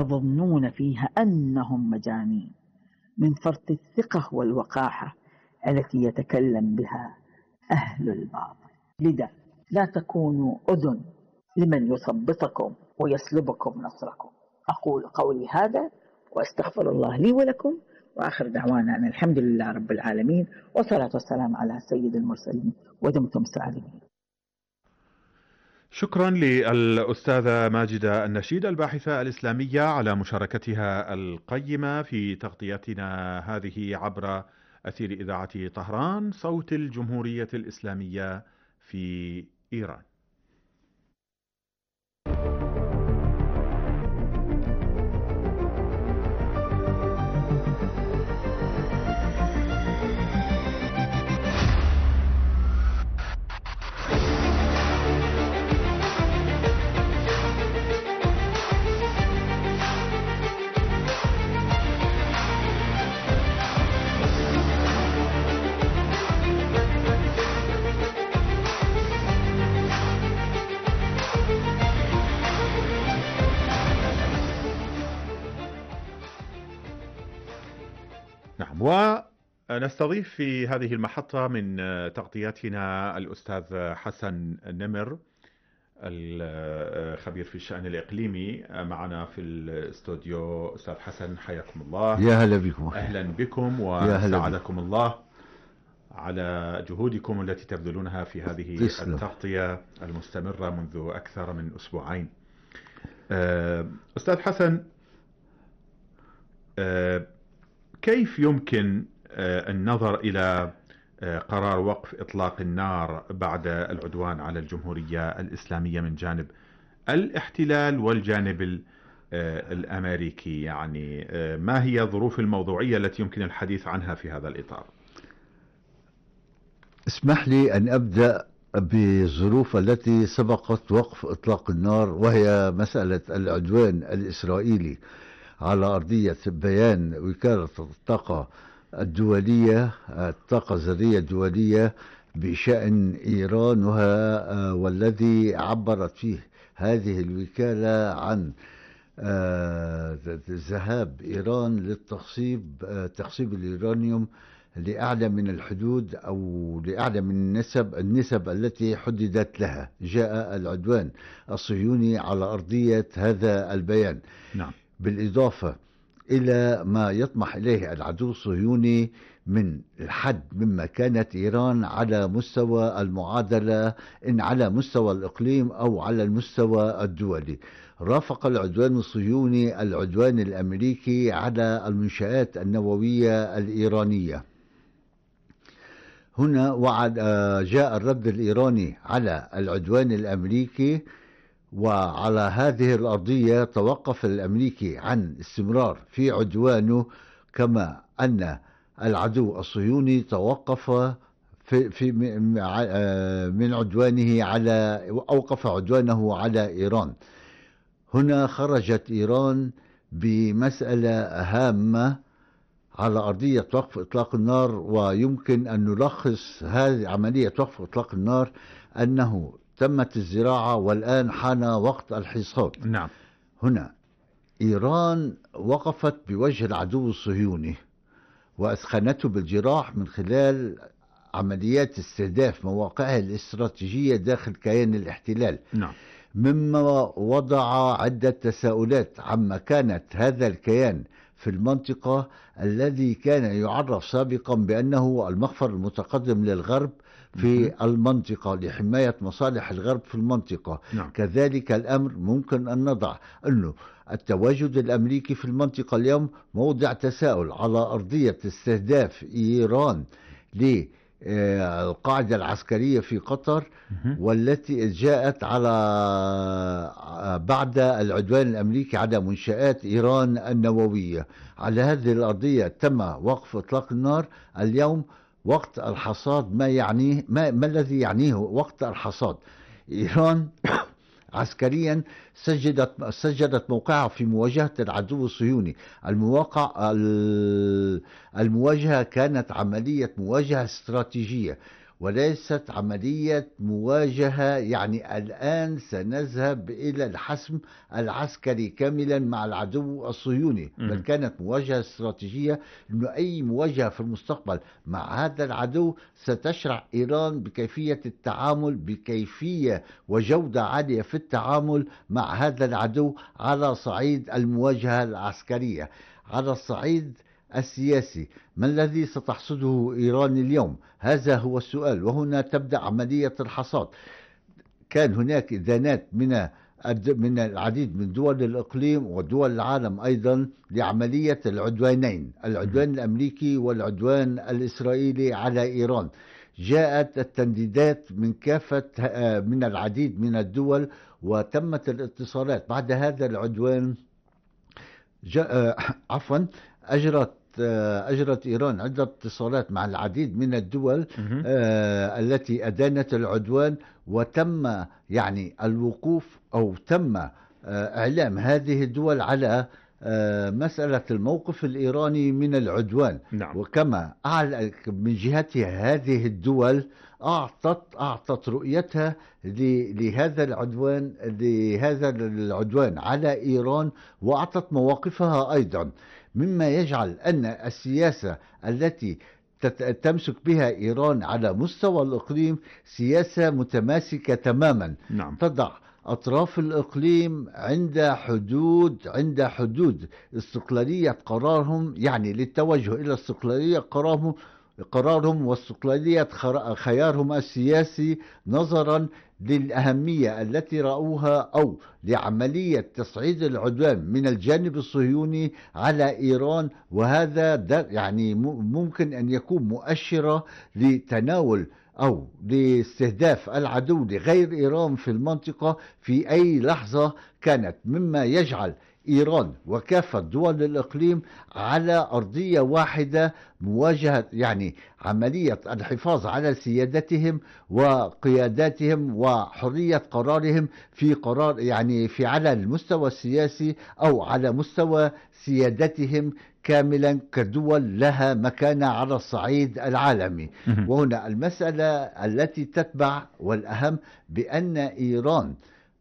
Speaker 6: يظنون فيها أنهم مجانين من فرط الثقة والوقاحة التي يتكلم بها أهل الباطل. لذا لا تكونوا أذن لمن يثبطكم ويسلبكم نصركم. أقول قولي هذا وأستغفر الله لي ولكم، وآخر دعوانا أن الحمد لله رب العالمين، والصلاة والسلام على سيد المرسلين، ودمتم سالمين.
Speaker 2: شكرا للأستاذة ماجدة النشيد الباحثة الإسلامية على مشاركتها القيمة في تغطيتنا هذه عبر أثير إذاعة طهران صوت الجمهورية الإسلامية في إيران. ونستضيف في هذه المحطة من تغطياتنا الأستاذ حسن نمر الخبير في الشأن الإقليمي معنا في الاستوديو. أستاذ حسن حياكم الله.
Speaker 7: يا هلا بكم.
Speaker 2: أهلا بكم وسعدكم الله على جهودكم التي تبذلونها في هذه التغطية المستمرة منذ أكثر من أسبوعين. أستاذ حسن، كيف يمكن النظر إلى قرار وقف إطلاق النار بعد العدوان على الجمهورية الإسلامية من جانب الاحتلال والجانب الأمريكي؟ يعني ما هي الظروف الموضوعية التي يمكن الحديث عنها في هذا الإطار؟
Speaker 7: اسمح لي أن أبدأ بالظروف التي سبقت وقف إطلاق النار، وهي مسألة العدوان الإسرائيلي على أرضية بيان وكالة الطاقة الدولية، الطاقة الذرية الدولية، بشأن إيران، والذي عبرت فيه هذه الوكالة عن ذهاب إيران للتخصيب اليورانيوم لأعلى من الحدود أو لأعلى من النسب التي حددت لها. جاء العدوان الصهيوني على أرضية هذا البيان.
Speaker 2: نعم.
Speaker 7: بالإضافة إلى ما يطمح إليه العدو الصهيوني من الحد مما كانت إيران على مستوى المعادلة، إن على مستوى الإقليم أو على المستوى الدولي. رافق العدوان الصهيوني العدوان الأمريكي على المنشآت النووية الإيرانية. هنا جاء الرد الإيراني على العدوان الأمريكي، وعلى هذه الأرضية توقف الأمريكي عن استمرار في عدوانه، كما أن العدو الصهيوني توقف من عدوانه أوقف عدوانه على إيران. هنا خرجت إيران بمسألة هامة على أرضية وقف إطلاق النار، ويمكن أن نلخص هذه عملية وقف إطلاق النار أنه تمت الزراعة والآن حان وقت الحصاد.
Speaker 2: نعم.
Speaker 7: هنا إيران وقفت بوجه العدو الصهيوني وأثخنته بالجراح من خلال عمليات استهداف مواقعه الاستراتيجية داخل كيان الاحتلال.
Speaker 2: نعم.
Speaker 7: مما وضع عدة تساؤلات عما كانت هذا الكيان في المنطقة الذي كان يعرف سابقا بأنه المخفر المتقدم للغرب في المنطقة لحماية مصالح الغرب في المنطقة.
Speaker 2: نعم.
Speaker 7: كذلك الأمر ممكن أن نضع أنه التواجد الأمريكي في المنطقة اليوم موضع تساؤل على أرضية استهداف إيران للقاعدة العسكرية في قطر، والتي جاءت على بعد العدوان الأمريكي على منشآت إيران النووية. على هذه الأرضية تم وقف إطلاق النار اليوم وقت الحصاد. ما الذي يعنيه وقت الحصاد؟ إيران عسكريا سجلت موقعها في مواجهة العدو الصهيوني. المواجهة كانت عملية مواجهة استراتيجية وليست عملية مواجهة يعني الآن سنذهب إلى الحسم العسكري كاملا مع العدو الصهيوني، بل كانت مواجهة استراتيجية، أنه أي مواجهة في المستقبل مع هذا العدو ستشرع إيران بكيفية التعامل، بكيفية وجودة عالية في التعامل مع هذا العدو على صعيد المواجهة العسكرية. على الصعيد السياسي، ما الذي ستحصده إيران اليوم؟ هذا هو السؤال، وهنا تبدأ عملية الحصاد. كان هناك إذانات من العديد من دول الإقليم ودول العالم أيضا لعملية العدوانين، العدوان الأمريكي والعدوان الإسرائيلي على إيران. جاءت التنديدات من كافة من العديد من الدول، وتمت الاتصالات بعد هذا العدوان. أجرت إيران عدة اتصالات مع العديد من الدول التي أدانت العدوان، وتم يعني الوقوف أو تم إعلام هذه الدول على مسألة الموقف الإيراني من العدوان.
Speaker 2: نعم.
Speaker 7: وكما من جهتها هذه الدول أعطت رؤيتها لهذا العدوان على إيران، وأعطت مواقفها أيضا، مما يجعل أن السياسة التي تمسك بها إيران على مستوى الإقليم سياسة متماسكة تماما.
Speaker 2: نعم.
Speaker 7: تضع أطراف الإقليم عند حدود استقلالية قرارهم، يعني للتوجه إلى استقلالية قرارهم واستقلالية خيارهم السياسي، نظرا للأهمية التي رأوها أو لعملية تصعيد العدوان من الجانب الصهيوني على إيران. وهذا يعني ممكن أن يكون مؤشرة لتناول أو لاستهداف العدو لغير إيران في المنطقة في أي لحظة كانت، مما يجعل إيران وكافة دول الإقليم على أرضية واحدة مواجهة، يعني عملية الحفاظ على سيادتهم وقياداتهم وحرية قرارهم في قرار، يعني في على المستوى السياسي أو على مستوى سيادتهم كاملا كدول لها مكانة على الصعيد العالمي. وهنا المسألة التي تتبع والأهم بأن إيران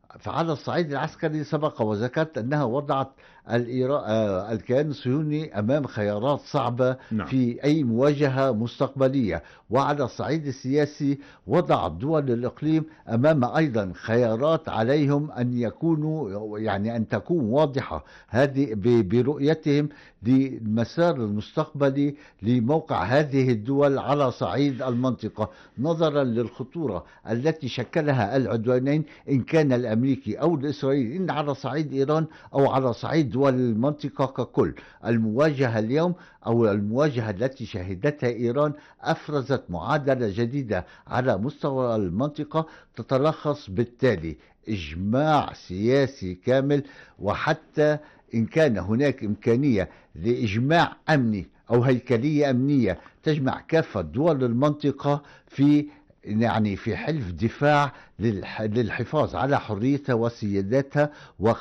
Speaker 7: فعلى الصعيد العسكري سبق وذكرت أنها وضعت الكيان الصهيوني أمام خيارات صعبة في أي مواجهة مستقبلية. وعلى الصعيد السياسي وضع دول الإقليم أمام أيضا خيارات عليهم أن يكونوا يعني أن تكون واضحة هذه برؤيتهم للمسار المستقبلي لموقع هذه الدول على صعيد المنطقة، نظرا للخطورة التي شكلها العدوانين إن كان الأمريكي أو الإسرائيلي، إن على صعيد إيران أو على صعيد دول المنطقة ككل. المواجهة اليوم أو المواجهة التي شهدتها إيران أفرزت معادلة جديدة على مستوى المنطقة تتلخص بالتالي إجماع سياسي كامل، وحتى إن كان هناك إمكانية لإجماع أمني أو هيكلية أمنية تجمع كافة دول المنطقة في في حلف دفاع للحفاظ على حريتها وسيادتها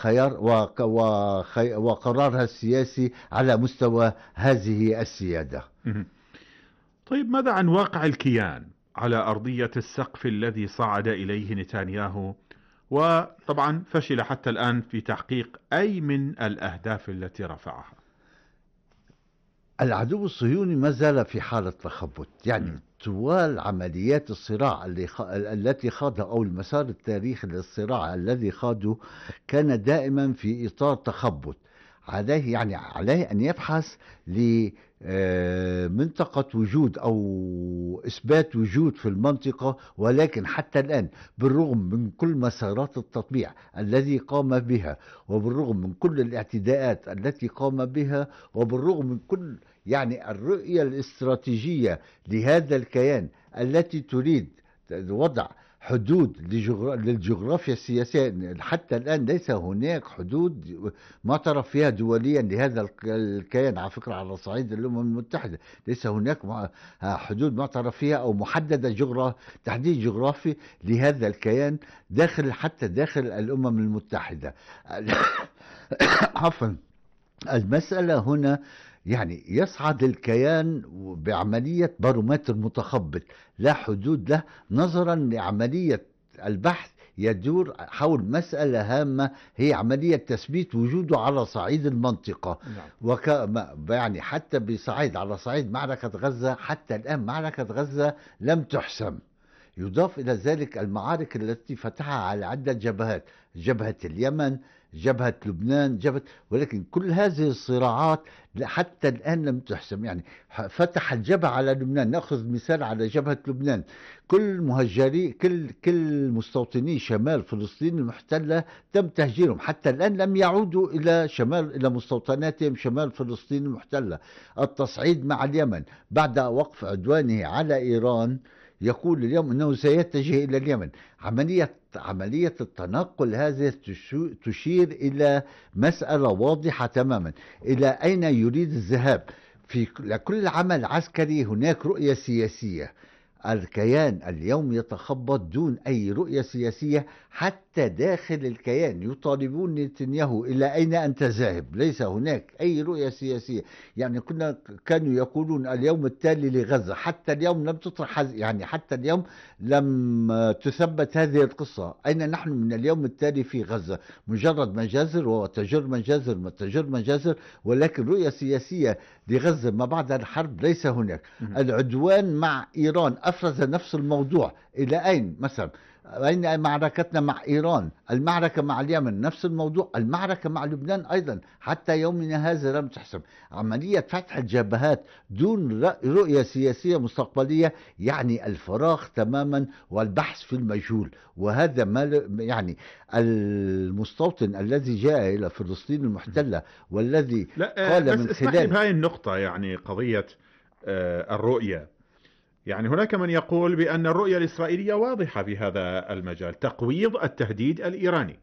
Speaker 7: وقرارها السياسي على مستوى هذه السيادة.
Speaker 2: طيب، ماذا عن واقع الكيان على أرضية السقف الذي صعد إليه نتنياهو، وطبعا فشل حتى الآن في تحقيق أي من الأهداف التي رفعها؟
Speaker 7: العدو الصهيوني ما زال في حالة تخبط، طوال عمليات الصراع التي خاضها أو المسار التاريخي للصراع الذي خاضه كان دائما في إطار تخبط. عليه أن يبحث لمنطقة وجود أو إثبات وجود في المنطقة، ولكن حتى الآن بالرغم من كل مسارات التطبيع الذي قام بها، وبالرغم من كل الاعتداءات التي قام بها، وبالرغم من كل الرؤية الاستراتيجية لهذا الكيان التي تريد وضع حدود للجغرافيا السياسية، حتى الآن ليس هناك حدود معترف فيها دوليا لهذا الكيان. على فكرة على صعيد الأمم المتحدة ليس هناك حدود معترف فيها أو محددة تحديد جغرافي لهذا الكيان حتى داخل الأمم المتحدة. عفوا، المسألة هنا يصعد الكيان بعملية بارومتر متخبط لا حدود له، نظرا لعملية البحث يدور حول مسألة هامة هي عملية تثبيت وجوده على صعيد المنطقة. حتى على صعيد معركة غزة، حتى الآن معركة غزة لم تحسم. يضاف إلى ذلك المعارك التي فتحها على عدة جبهات، جبهة اليمن، جبهة لبنان، ولكن كل هذه الصراعات حتى الآن لم تحسم. فتح الجبهة على لبنان، نأخذ مثال على جبهة لبنان، كل مهجري كل مستوطني شمال فلسطين المحتلة تم تهجيرهم، حتى الآن لم يعودوا إلى مستوطناتهم شمال فلسطين المحتلة. التصعيد مع اليمن بعد وقف عدوانه على إيران يقول اليوم أنه سيتجه إلى اليمن. عملية التنقل هذه تشير إلى مسألة واضحة تماما، إلى أين يريد الذهاب. في لكل عمل عسكري هناك رؤية سياسية. الكيان اليوم يتخبط دون أي رؤية سياسية، حتى داخل الكيان يطالبون نتنياهو إلى أين أنت ذاهب، ليس هناك أي رؤية سياسية. كانوا يقولون اليوم التالي لغزة، حتى اليوم لم تطرح، حتى اليوم لم تثبت هذه القصة. أين نحن من اليوم التالي في غزة؟ مجرد مجازر وتجر مجازر، ولكن رؤية سياسية لغزة ما بعد الحرب ليس هناك. العدوان مع إيران أفرز نفس الموضوع. إلى أين مثلا؟ أين معركتنا مع إيران؟ المعركة مع اليمن نفس الموضوع، المعركة مع لبنان أيضا حتى يومنا هذا لم تحسم. عملية فتح الجبهات دون رؤية سياسية مستقبلية الفراغ تماما والبحث في المجهول. وهذا ما المستوطن الذي جاء إلى فلسطين المحتلة والذي قال من خلال
Speaker 2: بهاي النقطة قضية الرؤية، هناك من يقول بأن الرؤية الإسرائيلية واضحة في هذا المجال، تقويض التهديد الإيراني.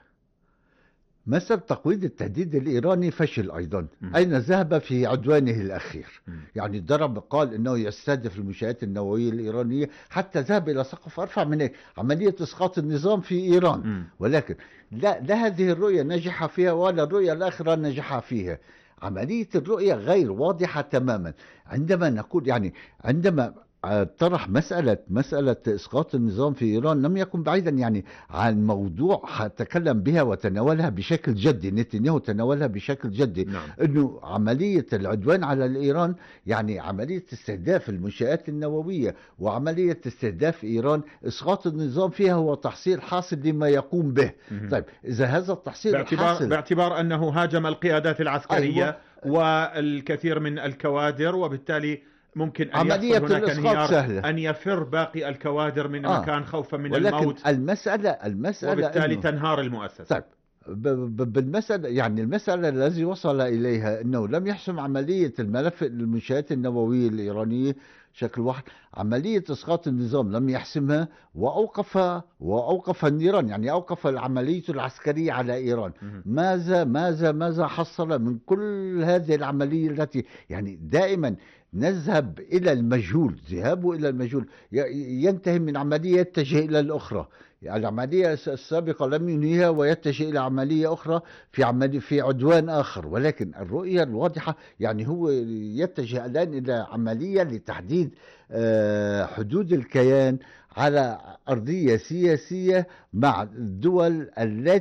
Speaker 7: مسألة تقويض التهديد الإيراني فشل أيضا. أين ذهب في عدوانه الأخير؟ قال أنه يستهدف المنشآت النووية الإيرانية، حتى ذهب إلى سقف أرفع من هيك، عملية إسقاط النظام في إيران. ولكن لا هذه الرؤية نجح فيها ولا الرؤية الأخرى نجح فيها. عملية الرؤية غير واضحة تماما. عندما نقول عندما طرح مسألة إسقاط النظام في إيران لم يكن بعيدا يعني عن موضوع تكلم بها وتناولها بشكل جدي. نتنياهو تناولها بشكل جدي.
Speaker 2: نعم.
Speaker 7: أنه عملية العدوان على إيران يعني عملية استهداف المنشآت النووية وعملية استهداف إيران، إسقاط النظام فيها هو تحصيل حاصل لما يقوم به. طيب إذا هذا التحصيل
Speaker 2: باعتبار أنه هاجم القيادات العسكرية
Speaker 7: أيوة.
Speaker 2: والكثير من الكوادر، وبالتالي ممكن أن يحصل هناك انهيار، أن يفر باقي الكوادر من مكان خوفا من الموت،
Speaker 7: المسألة
Speaker 2: وبالتالي تنهار المؤسسة.
Speaker 7: طيب بالمسألة يعني المسألة الذي وصل إليها أنه لم يحسم عملية الملف المنشآت النووية الإيرانية شكل واحد، عملية إسقاط النظام لم يحسمها وأوقف النيران، يعني أوقف العملية العسكرية على إيران. ماذا حصل من كل هذه العملية التي يعني دائما نذهب إلى المجهول، ذهابه إلى المجهول ينتهي من عملية يتجه إلى الأخرى. العملية السابقة لم ينهيها ويتجه إلى عملية أخرى في عدوان آخر، ولكن الرؤية الواضحة يعني هو يتجه الآن إلى عملية لتحديد حدود الكيان على أرضية سياسية مع الدول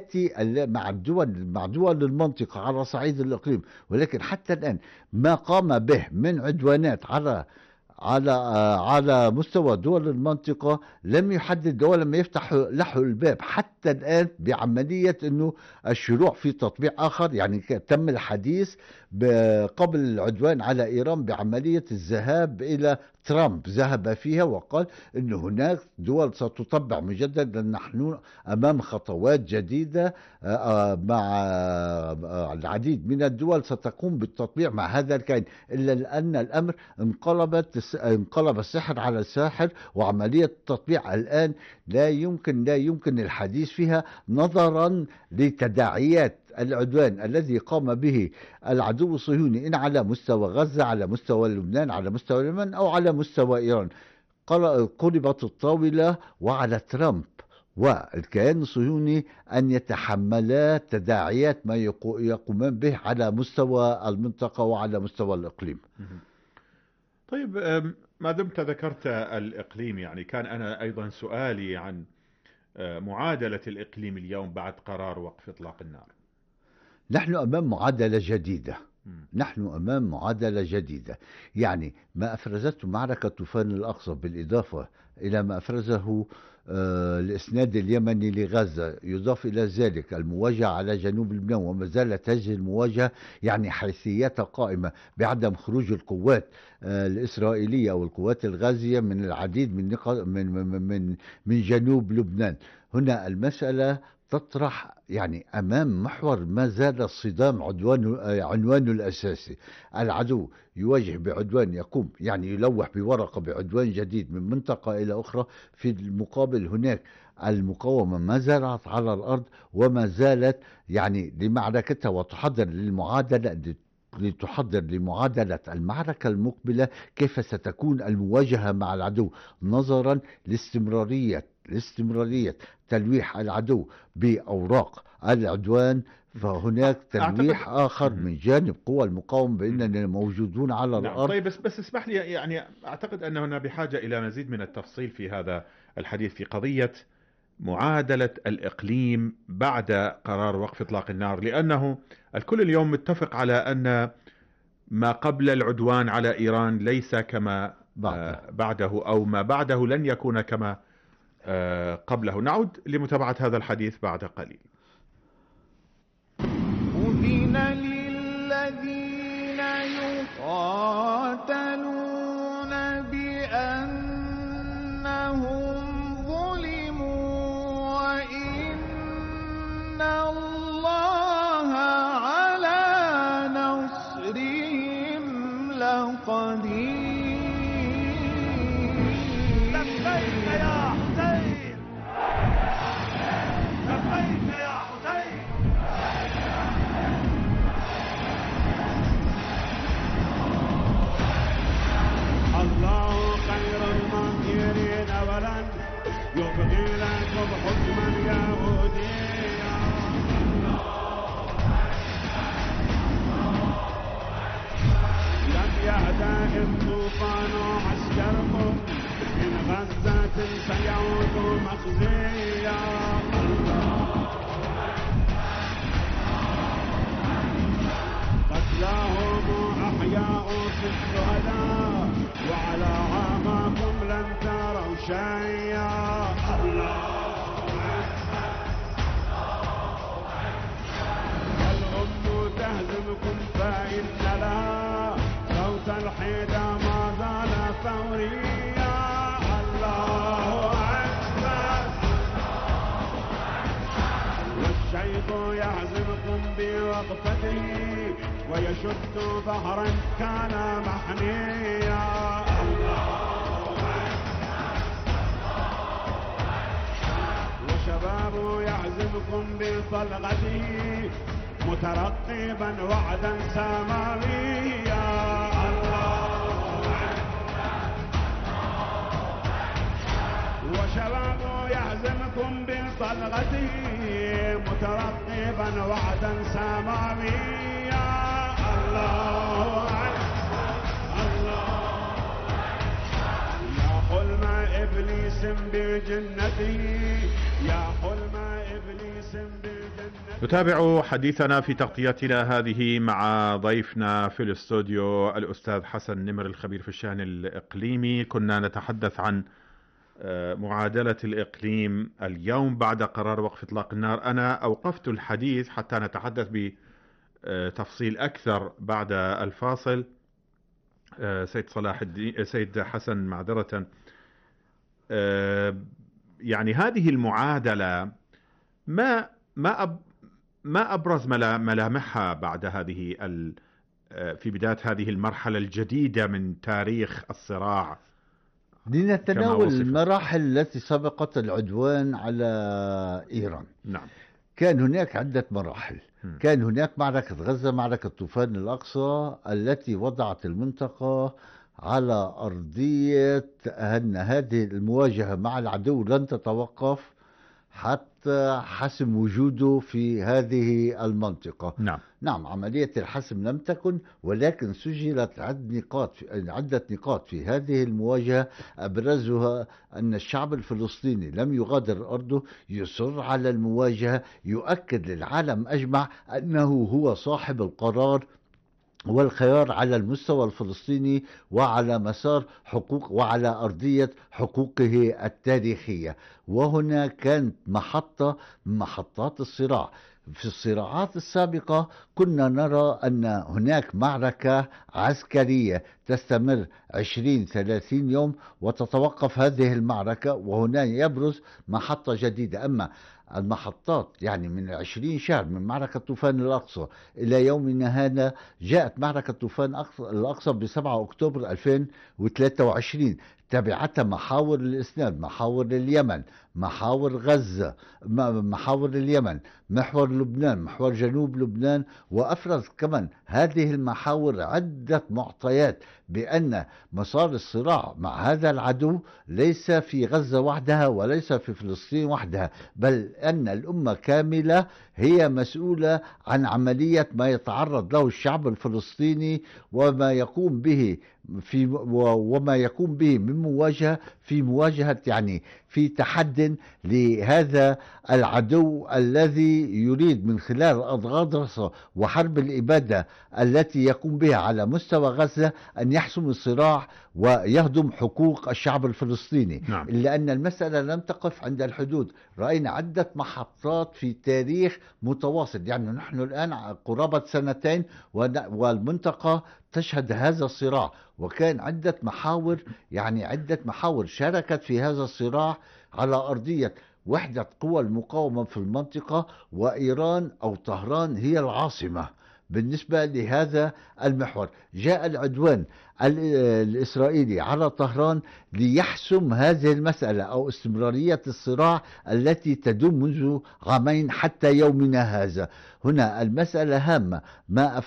Speaker 7: مع دول المنطقة على صعيد الإقليم. ولكن حتى الآن ما قام به من عدوانات على مستوى دول المنطقة لم يحدد ولم يفتح له الباب حتى الآن بعملية أنه الشروع في تطبيع آخر. يعني تم الحديث قبل العدوان على إيران بعملية الذهاب إلى ترامب، ذهب فيها وقال أن هناك دول ستطبع مجددا، نحن أمام خطوات جديدة مع العديد من الدول ستقوم بالتطبيع مع هذا الكائن، إلا أن الأمر انقلب السحر على الساحر، وعملية التطبيع الآن لا يمكن الحديث فيها نظرا لتداعيات العدوان الذي قام به العدو الصهيوني إن على مستوى غزة، على مستوى لبنان، على مستوى اليمن، أو على مستوى إيران. قلبت الطاولة وعلى ترامب والكيان الصهيوني أن يتحملا تداعيات ما يقومان به على مستوى المنطقة وعلى مستوى الإقليم.
Speaker 2: طيب، ما دمت ذكرت الإقليم، يعني كان أنا أيضا سؤالي عن معادلة الإقليم اليوم بعد قرار وقف إطلاق النار.
Speaker 7: نحن أمام معادلة جديدة. يعني ما أفرزته معركة طوفان الأقصى بالإضافة إلى ما أفرزه الإسناد اليمني لغزة، يضاف إلى ذلك المواجهة على جنوب لبنان، وما زالت هذه المواجهة يعني حيثيتها قائمة بعدم خروج القوات الإسرائيلية أو القوات الغازية من العديد من جنوب لبنان. هنا المسألة تطرح يعني أمام محور ما زال الصدام عنوانه الأساسي. العدو يواجه بعدوان يقوم يعني يلوح بورقة بعدوان جديد من منطقة إلى أخرى، في المقابل هناك المقاومة ما زالت على الأرض وما زالت يعني لمعركتها وتحضر لمعادلة المعركة المقبلة، كيف ستكون المواجهة مع العدو نظرا لاستمرارية تلويح العدو بأوراق العدوان. فهناك تلويح آخر من جانب قوى المقاومة بأننا موجودون على الأرض.
Speaker 2: طيب، بس اسمح لي، يعني أعتقد أننا بحاجة إلى مزيد من التفصيل في هذا الحديث في قضية معادلة الإقليم بعد قرار وقف إطلاق النار، لأنه الكل اليوم متفق على أن ما قبل العدوان على إيران ليس كما بعده، أو ما بعده لن يكون كما قبله. نعود لمتابعة هذا الحديث بعد قليل.
Speaker 8: أذن للذين يقاتلون بأنهم ظلموا وإن الله على نصرهم لقدير. لبيك يا حسين، لبيك يا حسين. شباب يهزمكم بوقفته ويشد ظهرا كان محنيا. وشباب يهزمكم بطلقته مترقبا وعدا سماويا. وشباب يهزمكم بطلقته مترقبا وعدا سماويا. الله الله يا حلم إبليس بجنته، يا حلم إبليس بجنته.
Speaker 2: نتابع حديثنا في تغطيتنا هذه مع ضيفنا في الاستوديو الأستاذ حسن نمر الخبير في الشأن الإقليمي. كنا نتحدث عن معادلة الإقليم اليوم بعد قرار وقف إطلاق النار. أنا أوقفت الحديث حتى نتحدث بتفصيل أكثر بعد الفاصل. سيد صلاح الدين، سيد حسن معذرة، يعني هذه المعادلة ما أبرز ملامحها بعد هذه في بداية هذه المرحلة الجديدة من تاريخ الصراع؟
Speaker 7: لنتناول المراحل التي سبقت العدوان على إيران.
Speaker 2: نعم.
Speaker 7: كان هناك عدة مراحل. كان هناك معركة غزة، معركة طوفان الأقصى، التي وضعت المنطقة على أرضية أن هذه المواجهة مع العدو لن تتوقف حتى حسم وجوده في هذه المنطقة. نعم، عملية الحسم لم تكن، ولكن سجلت عدة نقاط في هذه المواجهة، أبرزها أن الشعب الفلسطيني لم يغادر أرضه، يصر على المواجهة، يؤكد للعالم أجمع أنه هو صاحب القرار والخيار على المستوى الفلسطيني وعلى مسار حقوق وعلى أرضية حقوقه التاريخية. وهنا كانت محطة من محطات الصراع. في الصراعات السابقة كنا نرى أن هناك معركة عسكرية تستمر 20-30 يوم وتتوقف هذه المعركة، وهنا يبرز محطة جديدة. أما المحطات يعني من 20 شهر من معركة طوفان الأقصى إلى يومنا هذا، جاءت معركة طوفان الأقصى ب7 أكتوبر 2023، تبعتها محاور الإسناد، محاور اليمن، محاور غزة، محاور اليمن، محور لبنان، محور جنوب لبنان. وأفرز كمان هذه المحاور عدة معطيات بأن مسار الصراع مع هذا العدو ليس في غزة وحدها وليس في فلسطين وحدها، بل أن الأمة كاملة هي مسؤولة عن عملية ما يتعرض له الشعب الفلسطيني وما يقوم به من مواجهة يعني في تحد لهذا العدو الذي يريد من خلال أضغاث رصة وحرب الإبادة التي يقوم بها على مستوى غزة أن يحسم الصراع ويهدم حقوق الشعب الفلسطيني.
Speaker 2: نعم.
Speaker 7: إلا أن المسألة لم تقف عند الحدود، رأينا عدة محطات في تاريخ متواصل. يعني نحن الآن قرابة 2 والمنطقة تشهد هذا الصراع، وكان عدة محاور شاركت في هذا الصراع على أرضية وحدة قوى المقاومة في المنطقة، وإيران أو طهران هي العاصمة بالنسبة لهذا المحور. جاء العدوان الإسرائيلي على طهران ليحسم هذه المسألة أو استمرارية الصراع التي تدوم منذ عامين حتى يومنا هذا. هنا المسألة هامة، ما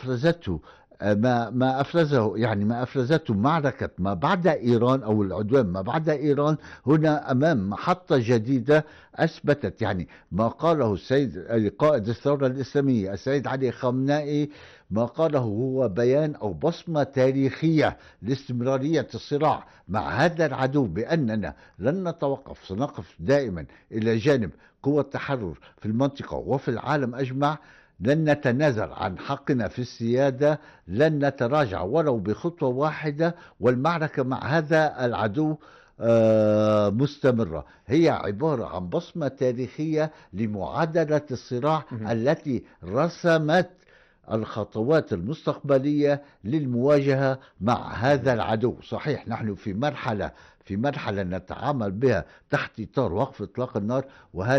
Speaker 7: أفرزته معركة ما بعد إيران أو العدوان ما بعد إيران. هنا أمام محطة جديدة أثبتت يعني ما قاله السيد قائد الثورة الإسلامية السيد علي خامنائي، ما قاله هو بيان أو بصمة تاريخية لاستمرارية الصراع مع هذا العدو، بأننا لن نتوقف، سنقف دائما إلى جانب قوى التحرر في المنطقة وفي العالم أجمع. لن نتنازل عن حقنا في السيادة، لن نتراجع ولو بخطوة واحدة، والمعركة مع هذا العدو مستمرة. هي عبارة عن بصمة تاريخية لمعادلة الصراع التي رسمت الخطوات المستقبلية للمواجهة مع هذا العدو. صحيح نحن في مرحلة نتعامل بها تحت إطار وقف إطلاق النار، وهذا